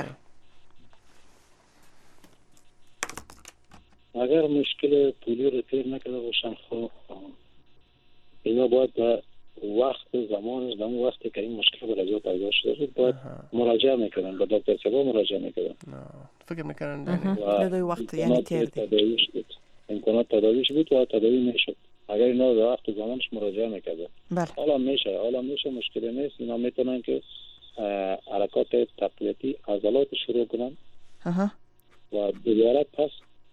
اگر مشکل پولیو رو تیر نکرده باشن خب اینا باید به وقت زمانش در اون وقتی که این مشکل برای پیدا شده باید مراجعه میکنن، به دکتر صاحب مراجعه میکنن. فکر میکنن در وقت یعنی تیر دی امکانات تداویش بود و تداوی میشد اگر اینا به وقت زمانش مراجعه میکرده. حالا میشه مشکل نیست. اینا میتونن که حرکات تقویتی عضلات شروع کنن و دوباره پس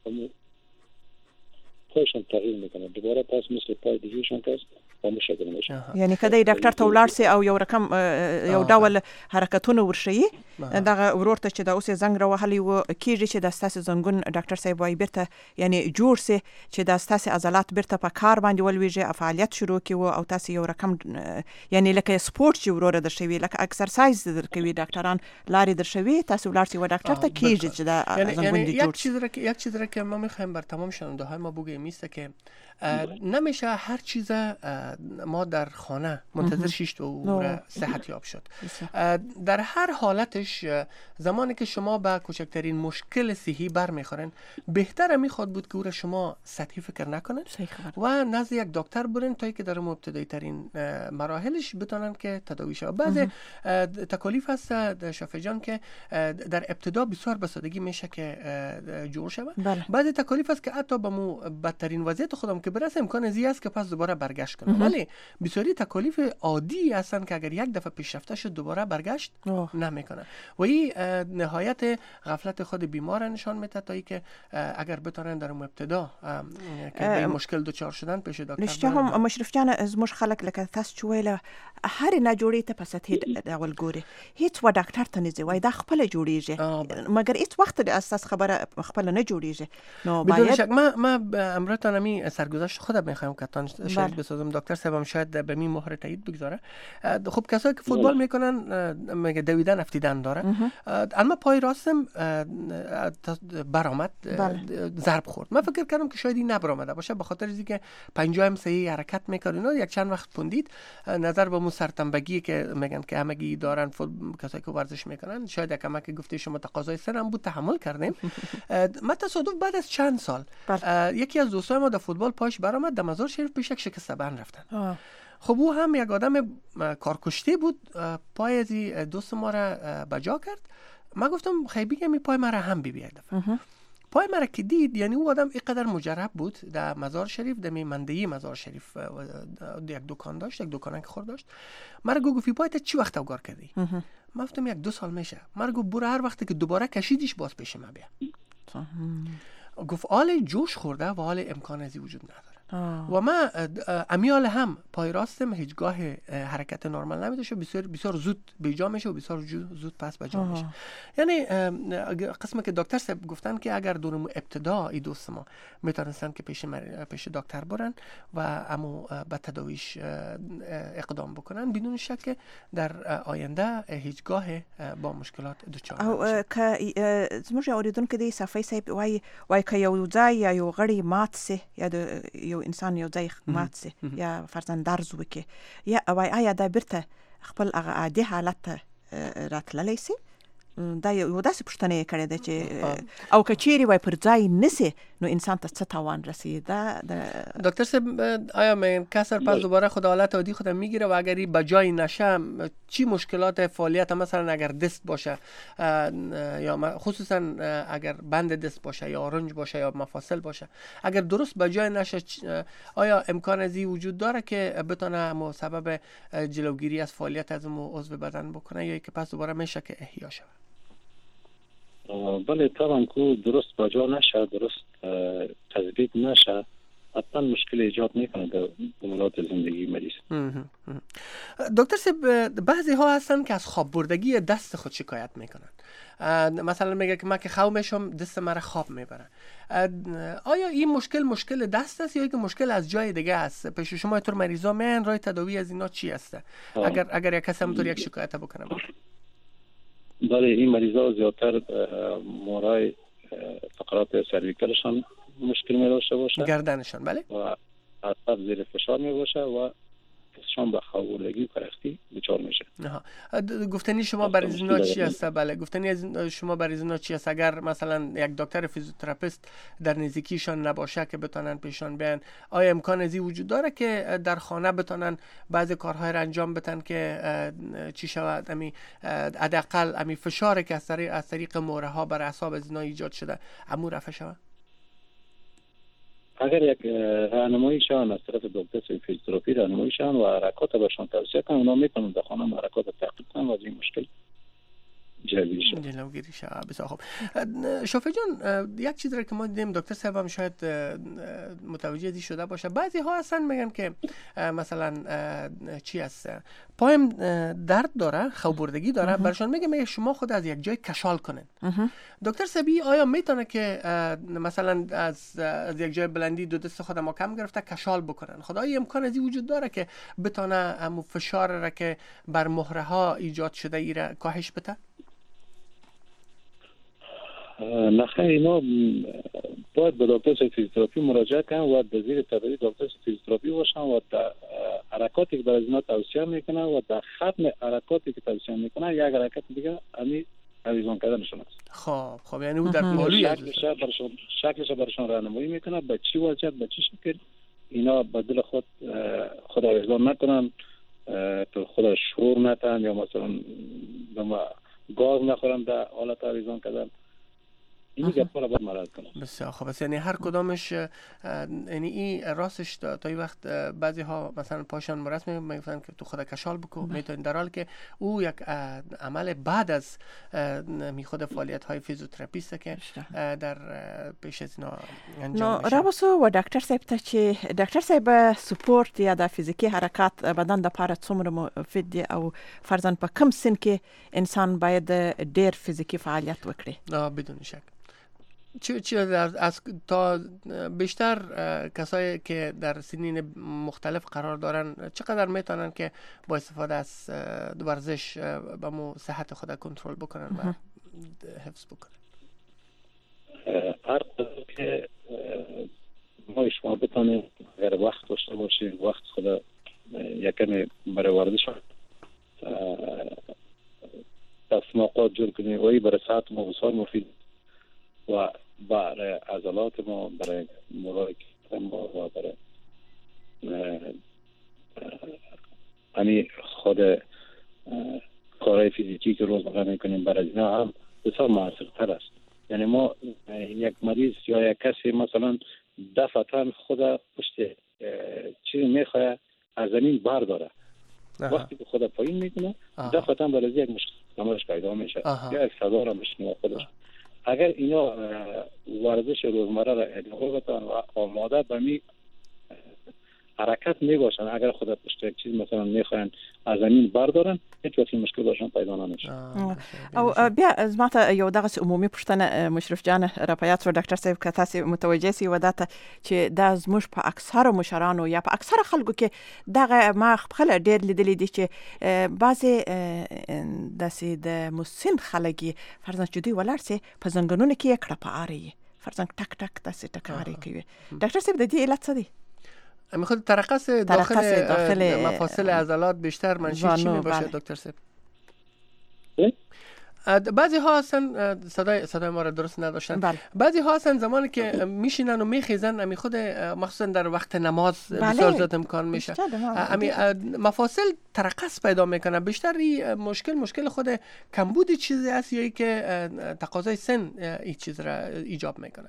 پایشان تغییر میکنه، دوباره پس مثل پای دیگهشان که است خاموشه کنه میشه. یعنی کدی ډاکټر ته ولاړ سي او یو رقم یو ډول حرکتونه ورشي دغه ورور ته چې دا اوس زنګ راوهلی و کیږي چې د ستاسو زنګون ډاکټر صاحب وای بیرته یعنی جوړ سي چې د ستاسو عضلات بیرته په کار باندې ولويږي، فعالیت شروع کی او تاسو یو رقم یعنی لکه سپورت چې ورور در شوی لکه اکسرسایز در کوي ډاکټران لارې در شوی تاسو ولاړ سي و ډاکټر ته کیږي چې د زنګون دی جوړ. یک چیز را که ما میخوایم بر تمام شنونده های ما بگیم است که نمیشه هر چیز ما در خانه منتظر 6 تا صحت یاب شد. در هر حالتش زمانی که شما به کوچکترین مشکل صحی برمیخورین بهتره میخواد بود که او را شما سطحی فکر نکنن و نزد یک دکتر برین تا که در ابتدایی ترین مراحلش بتونن که تداوی شه. بعض تکالیف هست شفیع جان که در ابتدا بسیار به سادگی میشه که جور شه. بعض تکالیف هست که حتی به بدترین وضعیت خودم که برسه امکان زی است که پس دوباره برگشت کنه. ولی بسیاری تکالیف عادی هستن که اگر یک دفعه پیشرفته شد دوباره برگشت نمیکنه و این نهایت غفلت خود بیمار نشان میده تا اینکه اگر بتونن در ابتدا که به مشکل دچار شدن پیش دکتر رشته هم مشرف جان از مش خلق لکه تاسو چويله هر نه جوړی ته پسته ډول ګوري هیڅ و ډاکټر ته نه ځي وای د خپل جوړیږي مګر هیڅ وخت د اساس خبره خپل نه جوړیږي. نو باید ما امرتان می سرگذشت خودم میخوام که تان شاید بسازم دکتر صاحبم شاید به می مهر تایید بگذاره. خب کسایی که فوتبال میکنن میگه دویدن افتیدن داره. اما پای راستم برآمد ضرب خورد. من فکر کردم که شاید این نبرآمده باشه به خاطر اینکه پنجاه هم صحیح حرکت میکنه. یک چند وقت پوندید نظر به مو سرتنبگی که میگن که همگی دارن کسایی که ورزش میکنن شاید یکم که گفته شما تقاضای سرم بود تحمل کردیم. ما تصادف بعد از چند سال یکی از دوستای ما در فوتبال پاش برآمد در مزار شریف پیش یک شکست بند رفتن. خب او هم یک آدم کارکشته بود. پای از دوست ما را بجا کرد. من گفتم خیلی بگم پای ما را هم ببین دفعه. پای مرا که دید یعنی او آدم اینقدر مجرب بود در مزار شریف در میمندهی مزار شریف یک دکان داشت، یک دکانه که خور داشت. مرا گفت پای تا چی وقت اوگار کردی؟ من گفتم 1-2 سال میشه. مرا گفت برو هر وقتی که دوباره کشیدیش باز پیش ما بیا. گفت آل جوش خورده و آل امکان ازی وجود نداره. و ما امیال هم پای راستم هیچگاه حرکت نرمال نمیده شو بسیار زود بیجا میشه و بسیار زود پس بجا میشه. یعنی قسمی که دکتر صاحب گفتن که اگر دورم ابتدا ای دوست ما میتونستن که پیش دکتر برن و امو به تداویش اقدام بکنن بدون شک در آینده هیچگاه با مشکلات دچار او که زموږ اوریدونکو د صفای صاحب وای که یو ځای یا یو غړی مات سي یا یو انسان یو ځای مات سي یا فرضاً درز وکي یا آیا دا برته خپل هغه عادي حالت ته راتللی سي؟ دا یو داسې پوښتنه کړې ده چې او کچيري وای پر ځای نسی نو انسان ته څه تاوان رسیده. دکتر صاحب آیا من کسر پس دوباره خود حالت عادی خودم میگیره و اگر این بجای نشه چی مشکلات فعالیت مثلا اگر دست باشه یا خصوصا اگر بند دست باشه یا آرنج باشه یا مفاصل باشه اگر درست بجای نشه آیا امکان از این وجود داره که بتونه سبب جلوگیری از فعالیت از عضو بدن بکنه یا که پس دوباره میشه که احیا شه؟ بله طبعا که درست بجا نشه درست تثبیت نشه حتما مشکل ایجاد میکنه در امورات زندگی مریض. دکتر صاحب بعضی ها هستن که از خواب بردگی دست خود شکایت میکنن. مثلا میگه که من که خواب میشم دست مرا خواب میبره. آیا این مشکل دست است یا که مشکل از جای دیگه است؟ پیش شما طور مریضا میان راه تداوی از اینا چی است؟ اگر یک کسی همونطور یک شکایت بکنه. بله این مریضا زیادتر مورای فقرات سرویکلشان مشکل می داشته باشه گردنشان بله و عصب زیر فشار می باشه و شان به خوابوردگی و کرختی دچار میشه. گفتنی شما برای اینا چی است؟ بله گفتنی از شما برای اینا چی است؟ اگر مثلا یک دکتر فیزیوتراپیست در نزدیکیشان نباشه که بتونن پیشان بیان آیا امکان ازی وجود داره که در خانه بتونن بعضی کارهای را انجام بدن که چی شود حداقل امی فشاری که از طریق موره ها بر اعصاب از اینا ایجاد شده امو رفع شود؟ اگر یک راهنمایی شان از طرف دکتر فیزیوتراپی راهنمایی شان و حرکات بهشون توصیه کنن اونا میتونن در خانه حرکات تعقیب کنن و از این مشکل جلوگیری شود. بسیار خوب. شفیع جان یک چیز را که ما دیدیم دکتر صاحب هم شاید متوجه دی شده باشه بعضی ها هستن میگن که مثلا چی هست پایم درد داره خوابوردگی داره برشان میگه شما خود از یک جای کشال کنن. دکتر صاحبی آیا میتونه که مثلا از یک جای بلندی دو دست خودم کم گرفته کشال بکنن؟ خدای امکان ازی وجود داره که بتونه همو فشار را که بر مهره ها ایجاد شده ای را کاهش بده؟ نخیر اینا باید به دکتر فیزیوتراپی مراجعه کنن و در زیر تداوی دکتر فیزیوتراپی باشن و در حرکاتی که برای اینا توصیه میکنن و در ختم حرکاتی که توصیه میکنن یک حرکت دیگه امی اویزان کردنشون است. خب یعنی او در پالوی شکلش برشان راهنمایی میکنه به چی وجه به چی شکل اینا به دل خود اویزان نکنن تو خود شور نتن یا مثلا گاز نخورن در حالت اویزان کردن این گپا را باید مراعات کنم. بسیار خوب است. یعنی هر کدامش یعنی این راستش تا این وقت بعضی ها مثلا پاشان مرسم میگفتن که تو خود کشال بکو میتونین در حال که او یک عمل بعد از خود فعالیت های فیزیوتراپیست که در پیش از اینا انجام میشه. رابسو و دکتر صاحب ته چې دکتر صاحب سپورت یا د فزیکی حرکات بدن د لپاره څومره مفید دی او فرضاً په کم سن کې انسان باید ډیر فزیکی فعالیت وکړي؟ بدون شک. چی از تا بیشتر کسایی که در سنین مختلف قرار دارن چقدر میتونن که با استفاده از ورزش به مو صحت خود کنترل بکنن و حفظ بکنن؟ هر قدر که ما شما بتانیم اگر وقت داشته باشیم وقت خود یکمی برای ورزش تصمیمات جور کنیم و ای برای صحت ما بسیار مفید و برای عضلات ما برای مرای ما و برای یعنی خود کارهای فیزیکی که روزمره میکنیم برای اینا هم بسیار موثرتر است. یعنی ما یک مریض یا یک کسی مثلا دفعتا خود پشت چیزی میخواه از زمین برداره وقتی که خود پایین میکنه دفعتا برای یک مشکل پیدا میشه یا یک صدا را میشنوه خودش. اگر اینا ورزش روزمره را ادامه بدن و آماده به می حرکت میباشن اگر خود پشت یک چیز مثلا میخواین از زمین بردارن هیچ وقت مشکل باشن پیدا نمیشه. او بیا از ماته یو دغه عمومي پوښتنه مشرف جان را پیات شو ډاکټر صاحب که تاسو متوجه سی وداته چې د زموږ په اکثره مشرانو یا په اکثره خلکو کې دغه ما خپل ډېر لیدلې دي چې بعضی د مسن خلګي فرضاً چې دوی ولاړ سي په زنګونونو کې کړه په اړه فرضاً ټک ټک داسې ټکاري کوي. ډاکټر صاحب د دې علت څه دی؟ امی خود ترقص داخل مفاصل عضلات بیشتر منشی چی میباشه دکتر صاحب؟ بعضی ها هستن صدای ما را درست نداشتن. بعضی ها هستن زمانی که میشینن و میخیزن امی خود مخصوصا در وقت نماز بسیار زیاد امکان میشه امی مفاصل ترقص پیدا میکنه. بیشتر مشکل خود کمبود چیزی است یا ای که تقاضای سن این چیز را ایجاب میکنه؟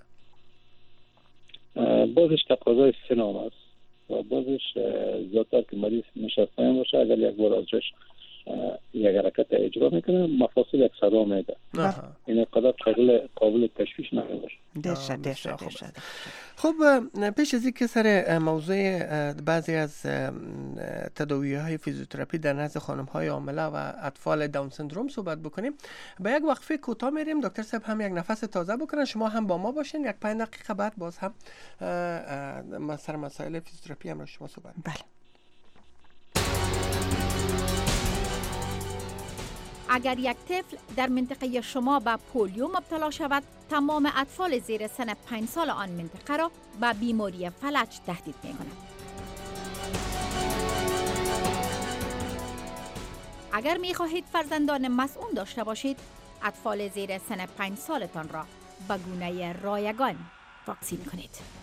بازش تقاضای سن است و بازش زیادتر که مریض نشسته باشه اگر یک بار ازش یک حرکت اجرا میکنه مفاصل یک صدا میده. این قدر قابل تشویش نمیشه. درشه. خب پیش از اینکه سر موضوع بعضی از تداوی های فیزیوتراپی در نزد خانم های حامله و اطفال داون سندروم صحبت بکنیم به یک وقفه کوتاه میریم. دکتر صاحب هم یک نفس تازه بکنن، شما هم با ما باشین. یک 5 دقیقه بعد باز هم سر مسائل فیزیوتراپی هم را شما صحبت. بله. اگر یک طفل در منطقه شما به پولیو مبتلا شود، تمام اطفال زیر سن 5 سال آن منطقه را به بیماری فلج تهدید می‌کند. اگر می‌خواهید فرزندان مسئول داشته باشید، اطفال زیر سن 5 سالتان را به گونه رایگان واکسین کنید.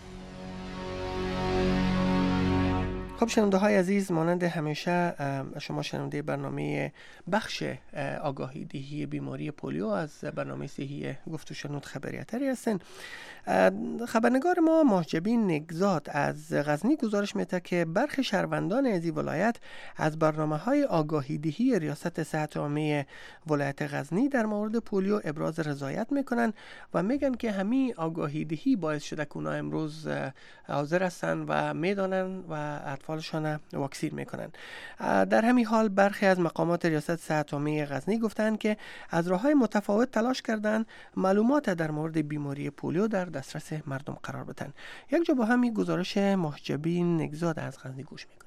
خب شنونده های عزیز، مانند همیشه شما شنونده برنامه بخش آگاهی دهی بیماری پولیو از برنامه صحی گفت و شنود خبریاتری هستن. خبرنگار ما محجبین نگزاد از غزنی گزارش میده که برخی شهروندان از این ولایت از برنامه های آگاهی دهی ریاست صحت عامه ولایت غزنی در مورد پولیو ابراز رضایت میکنن و میگن که همین آگاهی دهی باعث شده که اونا امروز حاضر هستن و میدانن و اطفالشان واکسین میکنن. در همین حال برخی از مقامات ریاست صحت عامه غزنی گفتند که از راههای متفاوت تلاش کردند معلومات در مورد بیماری پولیو در دسترس مردم قرار بدن. یک جا با همین گزارش محجبین نگزاد از غزنی گوش میکنیم.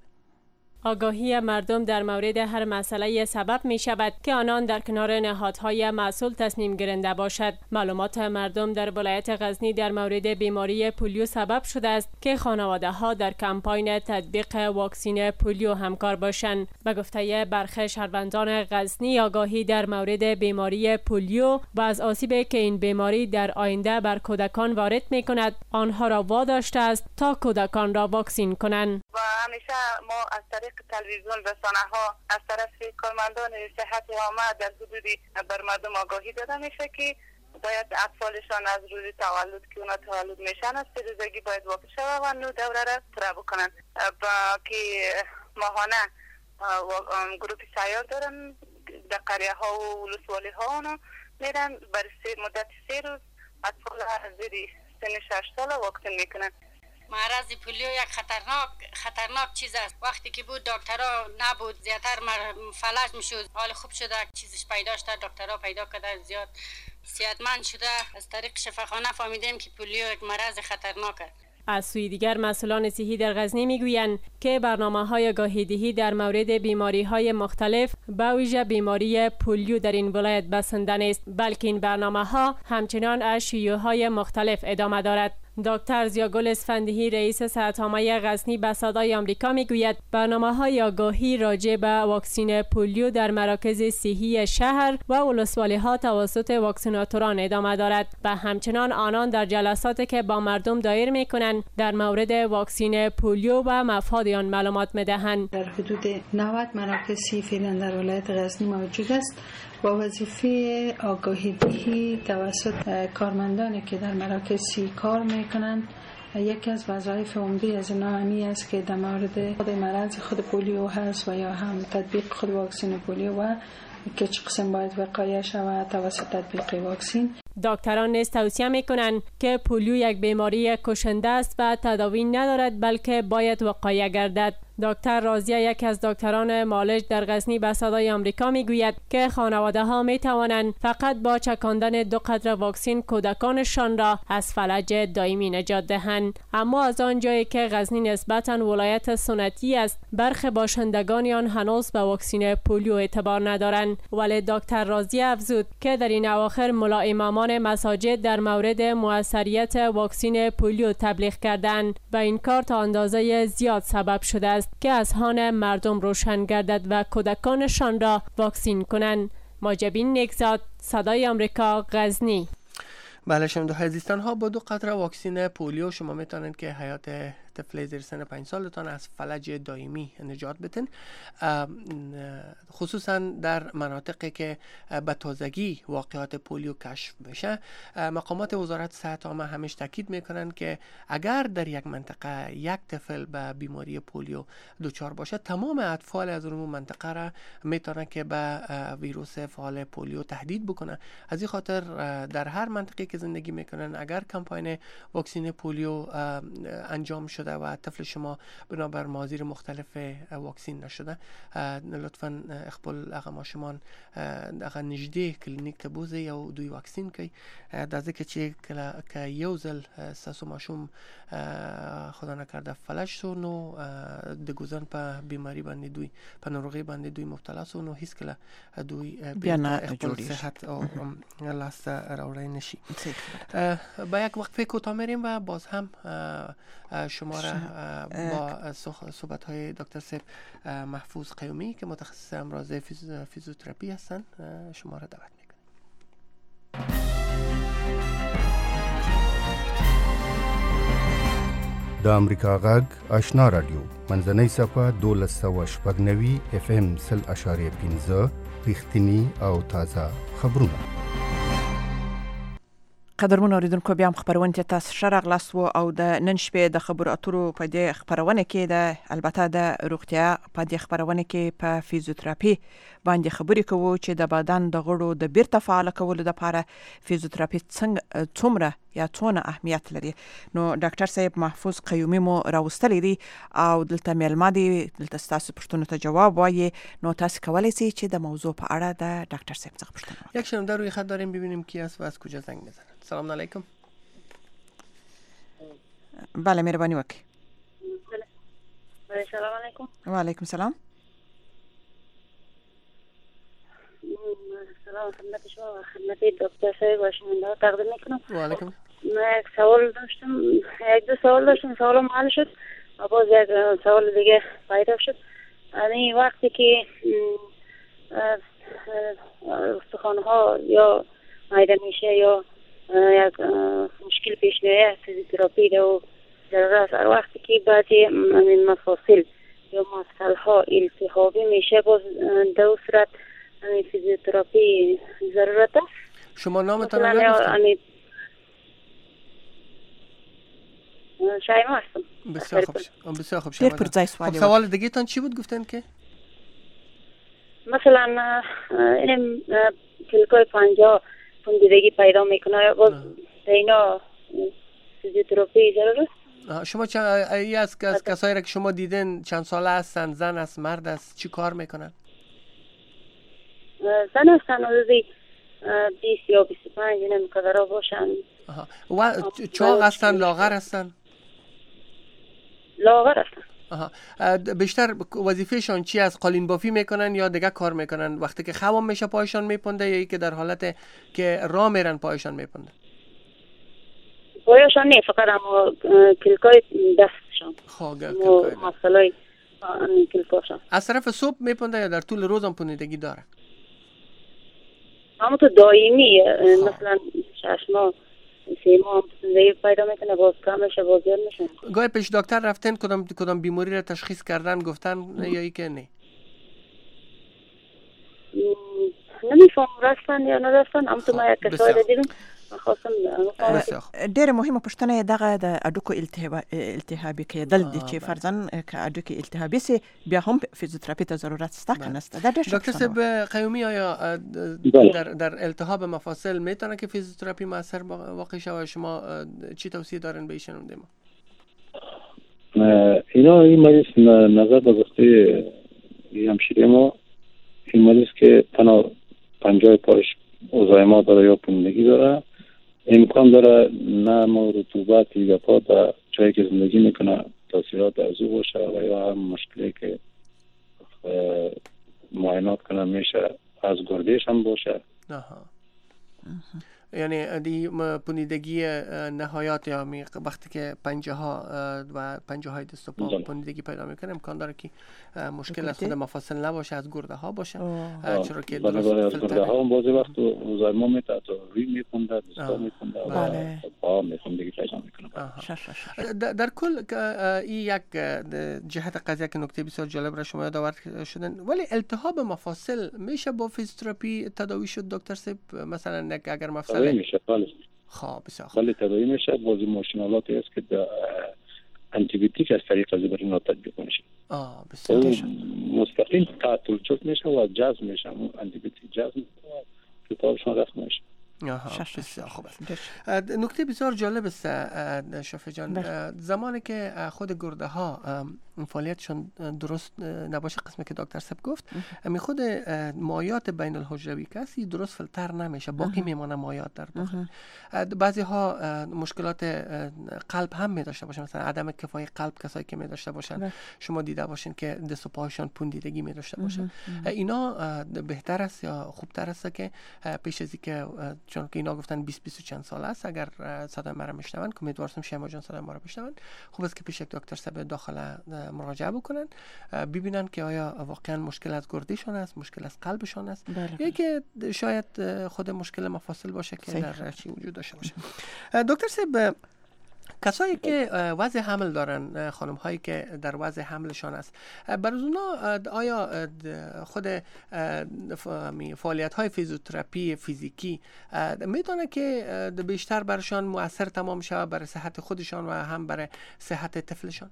آگاهی مردم در مورد هر مسئله سبب می شود که آنان در کنار نهادهای مسئول تصمیم گیرنده باشد. معلومات مردم در ولایت غزنی در مورد بیماری پولیو سبب شده است که خانواده ها در کمپاین تطبیق واکسین پولیو همکار باشند. به گفته برخی شهروندان غزنی، آگاهی در مورد بیماری پولیو و از آسیبی که این بیماری در آینده بر کودکان وارد می کند آنها را واداشته است تا کودکان را واکسین کنند. و همیشه ما از طریق تلویزیون رسانه ها از طرف کارمندان صحت عامه در حدودی بر مردم آگاهی داده میشه که باید اطفالشان از روز تولد که اونا تولد میشن از 3 روزگی باید واکسن شوند و نو دوره را پوره بکنن. که ماهانه گروه سیار دارن در قریه ها و ولسوالی ها اونا میرن برای مدت 3 روز اطفال زیر سن 6 سال واکسن میکنن. مرض پولیو یک خطرناک چیز است. وقتی که بود دکترها نبود، زیادتر فلج میشد. حال خوب شده چیزش پیدا شده، دکترها پیدا کرده، زیاد صحتمند شده. از طریق شفاخانه فهمیدیم که پولیو یک مرض خطرناک است. از سوی دیگر مسئولان صحی در غزنی میگویند که برنامه‌های آگاهی‌دهی در مورد بیماری‌های مختلف به ویژه بیماری پولیو در این ولایت بسنده نیست، بلکه این برنامه‌ها همچنان از شیوع‌های مختلف ادامه دارد. دکتر ضیاءگل اسفندیی رئیس صحت عامه غزنی به صدای آمریکا میگوید برنامه‌های آگاهی راجع به واکسین پولیو در مراکز صحی شهر و ولسوالی‌ها توسط واکسیناتوران ادامه دارد و همچنان آنان در جلساتی که با مردم دایر می‌کنند در مورد واکسین پولیو و مفاد آن معلومات می‌دهند. در حدود 90 مراکز صحی فعلا در ولایت غزنی موجود است با وظیفه آگاهی دهی توسط کارمندانی که در مراکز صحی کار میکنند. یکی از وظایف عمده از اینا همی است که در مورد خود مرض خود پولیو هست و یا هم تطبیق خود واکسن پولیو و که چه قسم باید وقایع شود توسط تطبیق واکسن. دکتران نیز توصیه میکنند که پولیو یک بیماری کشنده است و تداوی ندارد بلکه باید وقایع گردد. دکتر راضیه یکی از دکتران معالج در غزنی به صدای آمریکا میگوید که خانواده ها می توانند فقط با چکاندن 2 قطره واکسن کودکانشان را از فلج دائمی نجات دهند. اما از آنجایی که غزنی نسبتاً ولایت سنتی است، برخی باشندگان آن هنوز به واکسن پولیو اعتبار ندارند. ولی دکتر راضیه افزود که در این اواخر ملا امامان مساجد در مورد موثریت واکسن پولیو تبلیغ کردند و این کار تا اندازه زیاد سبب شده است که اذهان مردم روشن گردد و کودکانشان را واکسین کنند. ماجبین نگزاد، صدای آمریکا، غزنی. بله شنونده‌های عزیزتان ها، با 2 قطره واکسن پولیو شما میتونید که حیات طفل زیر سن 5 سالتان از فلج دائمی نجات بدین، خصوصا در مناطقی که به تازگی واقعات پولیو کشف میشه. مقامات وزارت صحت عامه همیش تاکید میکنن که اگر در یک منطقه یک طفل به بیماری پولیو دچار باشه، تمام اطفال از اون منطقه را میتونن که به ویروس فعال پولیو تهدید بکنه. از این خاطر در هر منطقه که زندگی میکنن، اگر کمپاین واکسن پولیو انجام شده و طفل شما بنابر مواضیر مختلف واکسین نشده، لطفاً اقبال اقا شما اقا نجده کلینیک تبوزه یا دوی واکسین کی دازه که چی که یوزل ساسو ماشوم خدا نکرده فلج سو نو دگوزن پا بیماری بنده دوی پا نروغی بنده دوی مبتلا سو نو هیس کلا دوی اقبال صحت و لاست راوڑای نشی. با یک وقفه کوتاه میریم و باز هم شما را با صحبت های دکتر سیب محفوظ قیومی که متخصص امراض فیزیوتراپی هستن شما را دعوت میکنیم. د امریکا غږ آشنا رادیو منځنۍ صفحه 1290 FM 0.5 رښتینی او تازه خبرونه. قدرمن اوریدونکو، بیا هم خبرونه تاسو شرق لاسو او د نن شپې د خبرو اترو په دې خبرونه کې د البته د روغتیا په دې خبرونه کې په فیزیوتراپي باندې خبرې کوو چې د بدن د غړو د بیرته فعال کولو لپاره فیزیوتراپي څومره یا څونه اهمیت لري. نو ډاکټر صاحب محفوظ قیومی مو راوستلی دی او دلته میلمه دی، دلته تاسو پوښتنو ته جواب وایي. نو تاسو کولی شئ چې د موضوع په اړه د ډاکټر صاحب څخه پوښتنه وکړئ. یک شنونده روی خط داریم، ببینیم کی است و از کجا زنگ میزنه. سلام علیکم. بله مهربانی وکړئ. سلام علیکم. و علیکم سلام. سلام خدمت شما و خدمت دکتر صاحب و شنونده ها تقدیم میکنم. و علیکم. من یک سوال داشتم، یک دو سوال داشتم، سوالم حل شد و باز یک سوال دیگه پیدا شد. یعنی وقتی که استخوان‌ها یا معده میشه یا یک مشکل پیش میاد، فیزیوتراپی و ضرورت هر وقتی که بعضی مفاصل یا مفصل‌ها التهابی میشه، باز در صورت فیزیوتراپی ضرورت است. شما نامتان رو نگفتید؟ شایما هستم. بسیار خوب. بسیار خوب. دیر پر ځای خب سوال دیگه تان چی بود گفتن که؟ مثلا این کلکای پنجا پوندیدگی پیدا میکنه، باز اینا فیزیوتراپی ضرورت است؟ شما از کسایی را که شما دیدین چند ساله هستن؟ زن است، مرد است، چی کار میکنن؟ زن هستن، حدودی 20 یا 25 نمی‌قدر باشن. و چاق هستن، لاغر هستن؟ لاغر هستن. بیشتر وظیفهشان چی از قالین بافی میکنن یا دیگه کار میکنن؟ وقتی که خواب میشه پایشان میپنده یا که در حالت که راه میرن پایشان میپنده؟ پایشان نه، فقط اما کلکای دستشان. مسئله کلکاشان. از طرف صبح میپنده یا در طول روز هم پوندگی داره؟ اما تو دائمی مثلا 6 ماه 3 ماه پوندگی پیدا میکنه، باز کم میشه، باز زیاد میشه. گاهی پیش دکتر رفتن کدام بیماری را تشخیص کردن گفتن یا ای که نه؟ نمیفهم رفتن یا نرفتن، اما تو ما یک کسایی دیدم ډېر مهمه پوښتنه دغه د اډوکو التهابي کېدل دي چې فرضاً که اډوکو التهابي سي بیا هم فیزیوتراپی ته ضرورت شته که نشته. دکتر صاحب قیومی، آیا در التهاب مفاصل میتونه که فیزیوتراپی موثر واقع شود؟ شما چی توصیه دارین به شنونده ما؟ اینا این مریض نظر به گفته همشیره ما، این مریض که تنها پنجای پاش اوزایما داره یا پوندگی داره، امکان داره نم و رطوبت یا پا در جایی که زندگی میکنه تاثیرات از او باشه و یا هم مشکلی که معاینات کنه میشه از گردهش هم باشه. یعنی دی پوندگی نهایت یا وقتی که پنجه های دست و پا پوندگی پیدا میکنه امکان داره که مشکل از خود مفاصل نباشه، از گرده ها باشه. چرا که درست از گرده ها هم بعضی وقت اوزایما میتونه تا روی میکنده، دستا میکنده و پا میخوندگی پیدا میکنه. در کل این یک جهت قضیه که نکته بسیار جالب را شما یاد آورد شدن. ولی التهاب مفاصل میشه با فیزیوتراپی تداوی شد دکتر صاحب؟ مثلا اگر مفصل میشه خب بسیار خوب تداوی میشه. بعضی ماشینالاتی است که آنتی بیوتیک از طریق از بر اینا تطبیق میشه. بسیار مستقیم تعطیل شد میشه و جذب میشه. آنتی بیوتیک جذب میشه که کارشون رفت میشه. بسیار خوب است. نکته بسیار جالب است شفیع جان. زمانی که خود گرده ها فعالیتشون درست نباشه، قسمی که دکتر صاحب گفت، می خود مایعات بین الحجروی کسی درست فیلتر نمیشه، باقی میمونه مایعات در داخل. بعضی ها مشکلات قلب هم می داشته باشن، مثلا عدم کفایی قلب کسایی که می داشته باشن، شما دیده باشین که دست و پاهاشون پوندیدگی می داشته باشن. اینا بهتر است یا خوبتر است که پیش از اینکه، چون که اینا گفتن 20 چند سال است، اگر صدای مرا میشنون که امیدوارم شما جان صدای ما رو بشنون، خوب است که پیش یک دکتر صاحب داخل مراجعه بکنن، ببینن که آیا واقعا مشکل از گردهشون است، مشکل از قلبشون است، یا که شاید خود مشکل مفاصل باشه که در چی وجود داشته باشه. دکتر صاحب، کسایی که وضع حمل دارن، خانم هایی که در وضع حملشان است، برای اونا آیا خود فعالیت های فیزیوتراپی فیزیکی میتونه که بیشتر برشان مؤثر تمام شود برای صحت خودشان و هم برای صحت طفلشان؟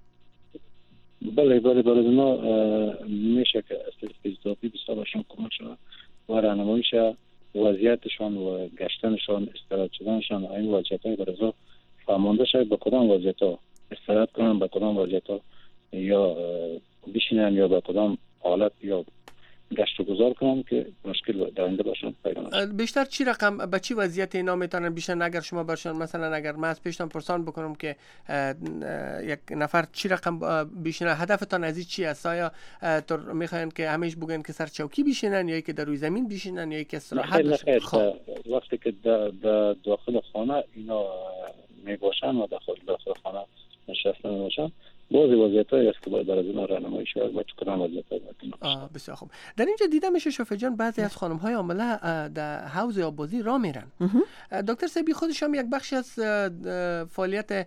بله برای اونا میشه که فیزیوتراپی بسیار برشان کمک شود و راهنماییش وضعیتشان و گشتنشان، استراحت شدنشان، این وضعیت‌های برای فهمانده شاید با کدام وضعیت ها استراحت کنن، با کدام وضعیت ها یا بشینن یا با کدام حالت یا گشت و گذار کنن که مشکل دارنده باشن پیدا نشه. بیشتر چی رقم به چی وضعیت اینا میتونن بیشتر؟ اگر شما برشان مثلا اگر من از پیشتان پرسان بکنم که یک نفر چی رقم بشینه، هدفتان از این چی است؟ آیا میخواین که همیشه بگن که سر چوکی بشینن یا که در روی زمین بشینن یا که استراحت باشن؟ وقتی که داخل خانه اینا میباشن و داخل خانه نشسته میباشن، بعضی وضعیت‌های است که باید در از اینا راهنمایی شود و کدام وضعیت‌های باید. بسیار خوب. در اینجا دیده میشه شفیع جان بعضی از خانم‌های عامله در حوض آبازی راه میرن. دکتر صاحبی خودش هم یک بخشی از فعالیت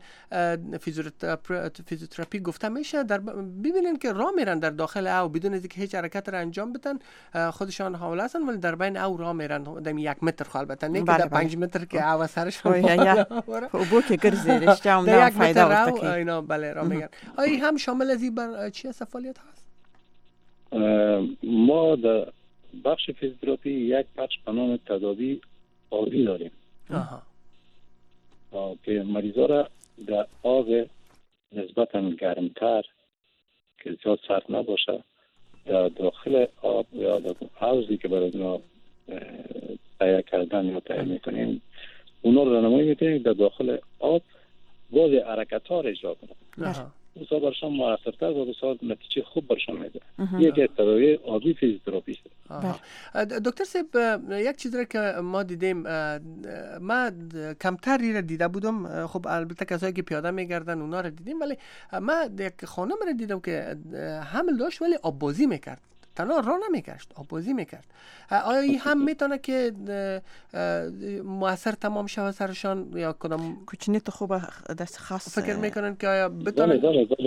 فیزیوتراپی گفته میشه، در ببینن که راه میرن در داخل او بدون اینکه هیچ حرکت را انجام بدن، خودشان حامله هستن ولی در بین او راه میرن، در 1 متر خال بتن، نه که در 5 متر که او سرشون بو که گرزیرش جام دام فایده ورته اینا بله راه میگن. آیا هم شامل از این بر چی است فعالیت هست؟ ما در بخش فیزیوتراپی یک بخش به نام تداوی آبی داریم که مریضا را در آب نسبتا گرمتر که زیاد سرد نباشه در داخل آب یا در حوضی که برای اونا تهیه کردن یا تهیه میکنیم اونا رو راهنمایی میکنیم در داخل آب بعض حرکت ها را اجرا کنند. بسیار برشان موثرتر و بسیار نتیجه خوب برشان میده. یک تداوی آبی فیزیوتراپی است. دکتر صاحب یک چیزی که ما دیدیم، ما کمتری را دیده بودم، خب البته کسایی که پیاده میگردن اونا را دیدیم، ولی ما یک خانم را دیدم که حمل داشت ولی آببازی میکرد، تنها راه نمیگشت، آببازی میکرد. آیا این هم میتونه که مؤثر تمام شود سرشان یا کدام کوچنی تو خوبه دست خاص فکر میکنن که آیا بتونه؟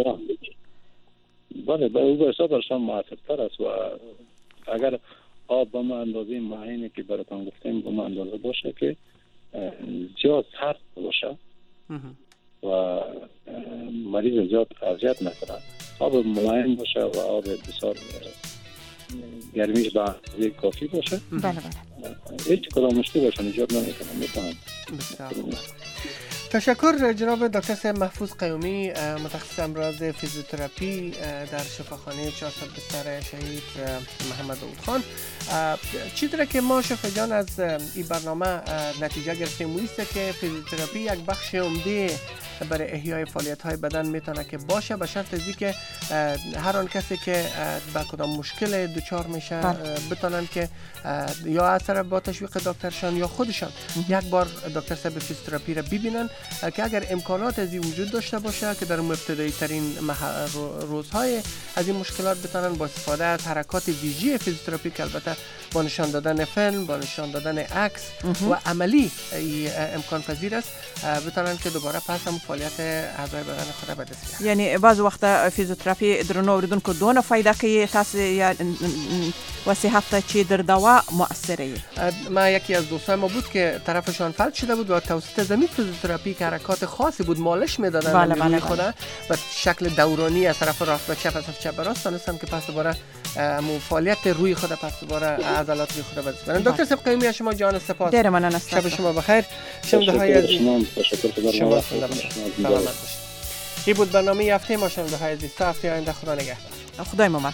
بله او بسیار برشان مؤثرتر است و اگر آب به ما اندازه معینی که براتون گفتیم به ما اندازه باشه که زیاد سرد باشه و مریض زیاد اذیت نکنه، آب ملایم باشه و آب بسیار گرمیش به اندازه کافی باشه، بله هیچ کدام مشکل باشن ایجاد نمیکنه. میتونن. تشکر جناب دکتر صاحب محفوظ قیومی، متخصص امراض فیزیوتراپی در شفاخانه 400 بستر شهید محمد داود خان. چیزی که ما شفا جان از این برنامه نتیجه گرفتیم است که فیزیوتراپی یک بخش عمده برای احیای فعالیت‌های بدن میتونه که باشه، به شرط از اینکه هر آن کسی که با کدام مشکل دچار میشه بتونن که یا از طرف با تشویق دکترشان یا خودشان یک بار دکتر صاحب فیزیوتراپی را ببینن که اگر امکانات از این وجود داشته باشه که در ابتدایی ترین روزهای از این مشکلات بتونن با استفاده از حرکات ویژی فیزیوتراپی که البته با نشان دادن فیلم، با نشان دادن عکس و عملی امکان پذیر است بتونن که دوباره پس هم فعالیت اعضای بدن خود به دست بیارن. یعنی بعض وقت فیزیوتراپی درنو اوریدونکو دونه فایده کوي تاسو یا واسه هفته چی در دوا مؤثره؟ ما یکی از دوستان ما بود که طرفشان فلج شده بود و توسط زمین فیزیوتراپی که حرکات خاصی بود مالش میدادن روی خودن و شکل دورانی از طرف راست و چپ از طرف چپ و راست تونستن که پس دوباره فعالیت روی خود پس دوباره عضلات روی خود بدست بیارن. دکتر صاحب قیومی از شما جان سپاس. دیر من است. شب شما بخیر. شنونده های عزیز شما سلامت باشید. این بود برنامه هفته ما. شنونده های عزیز تا هفته آینده خدا نگهدار. خدای ممرض.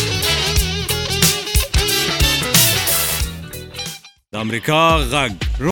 د امریکا غږ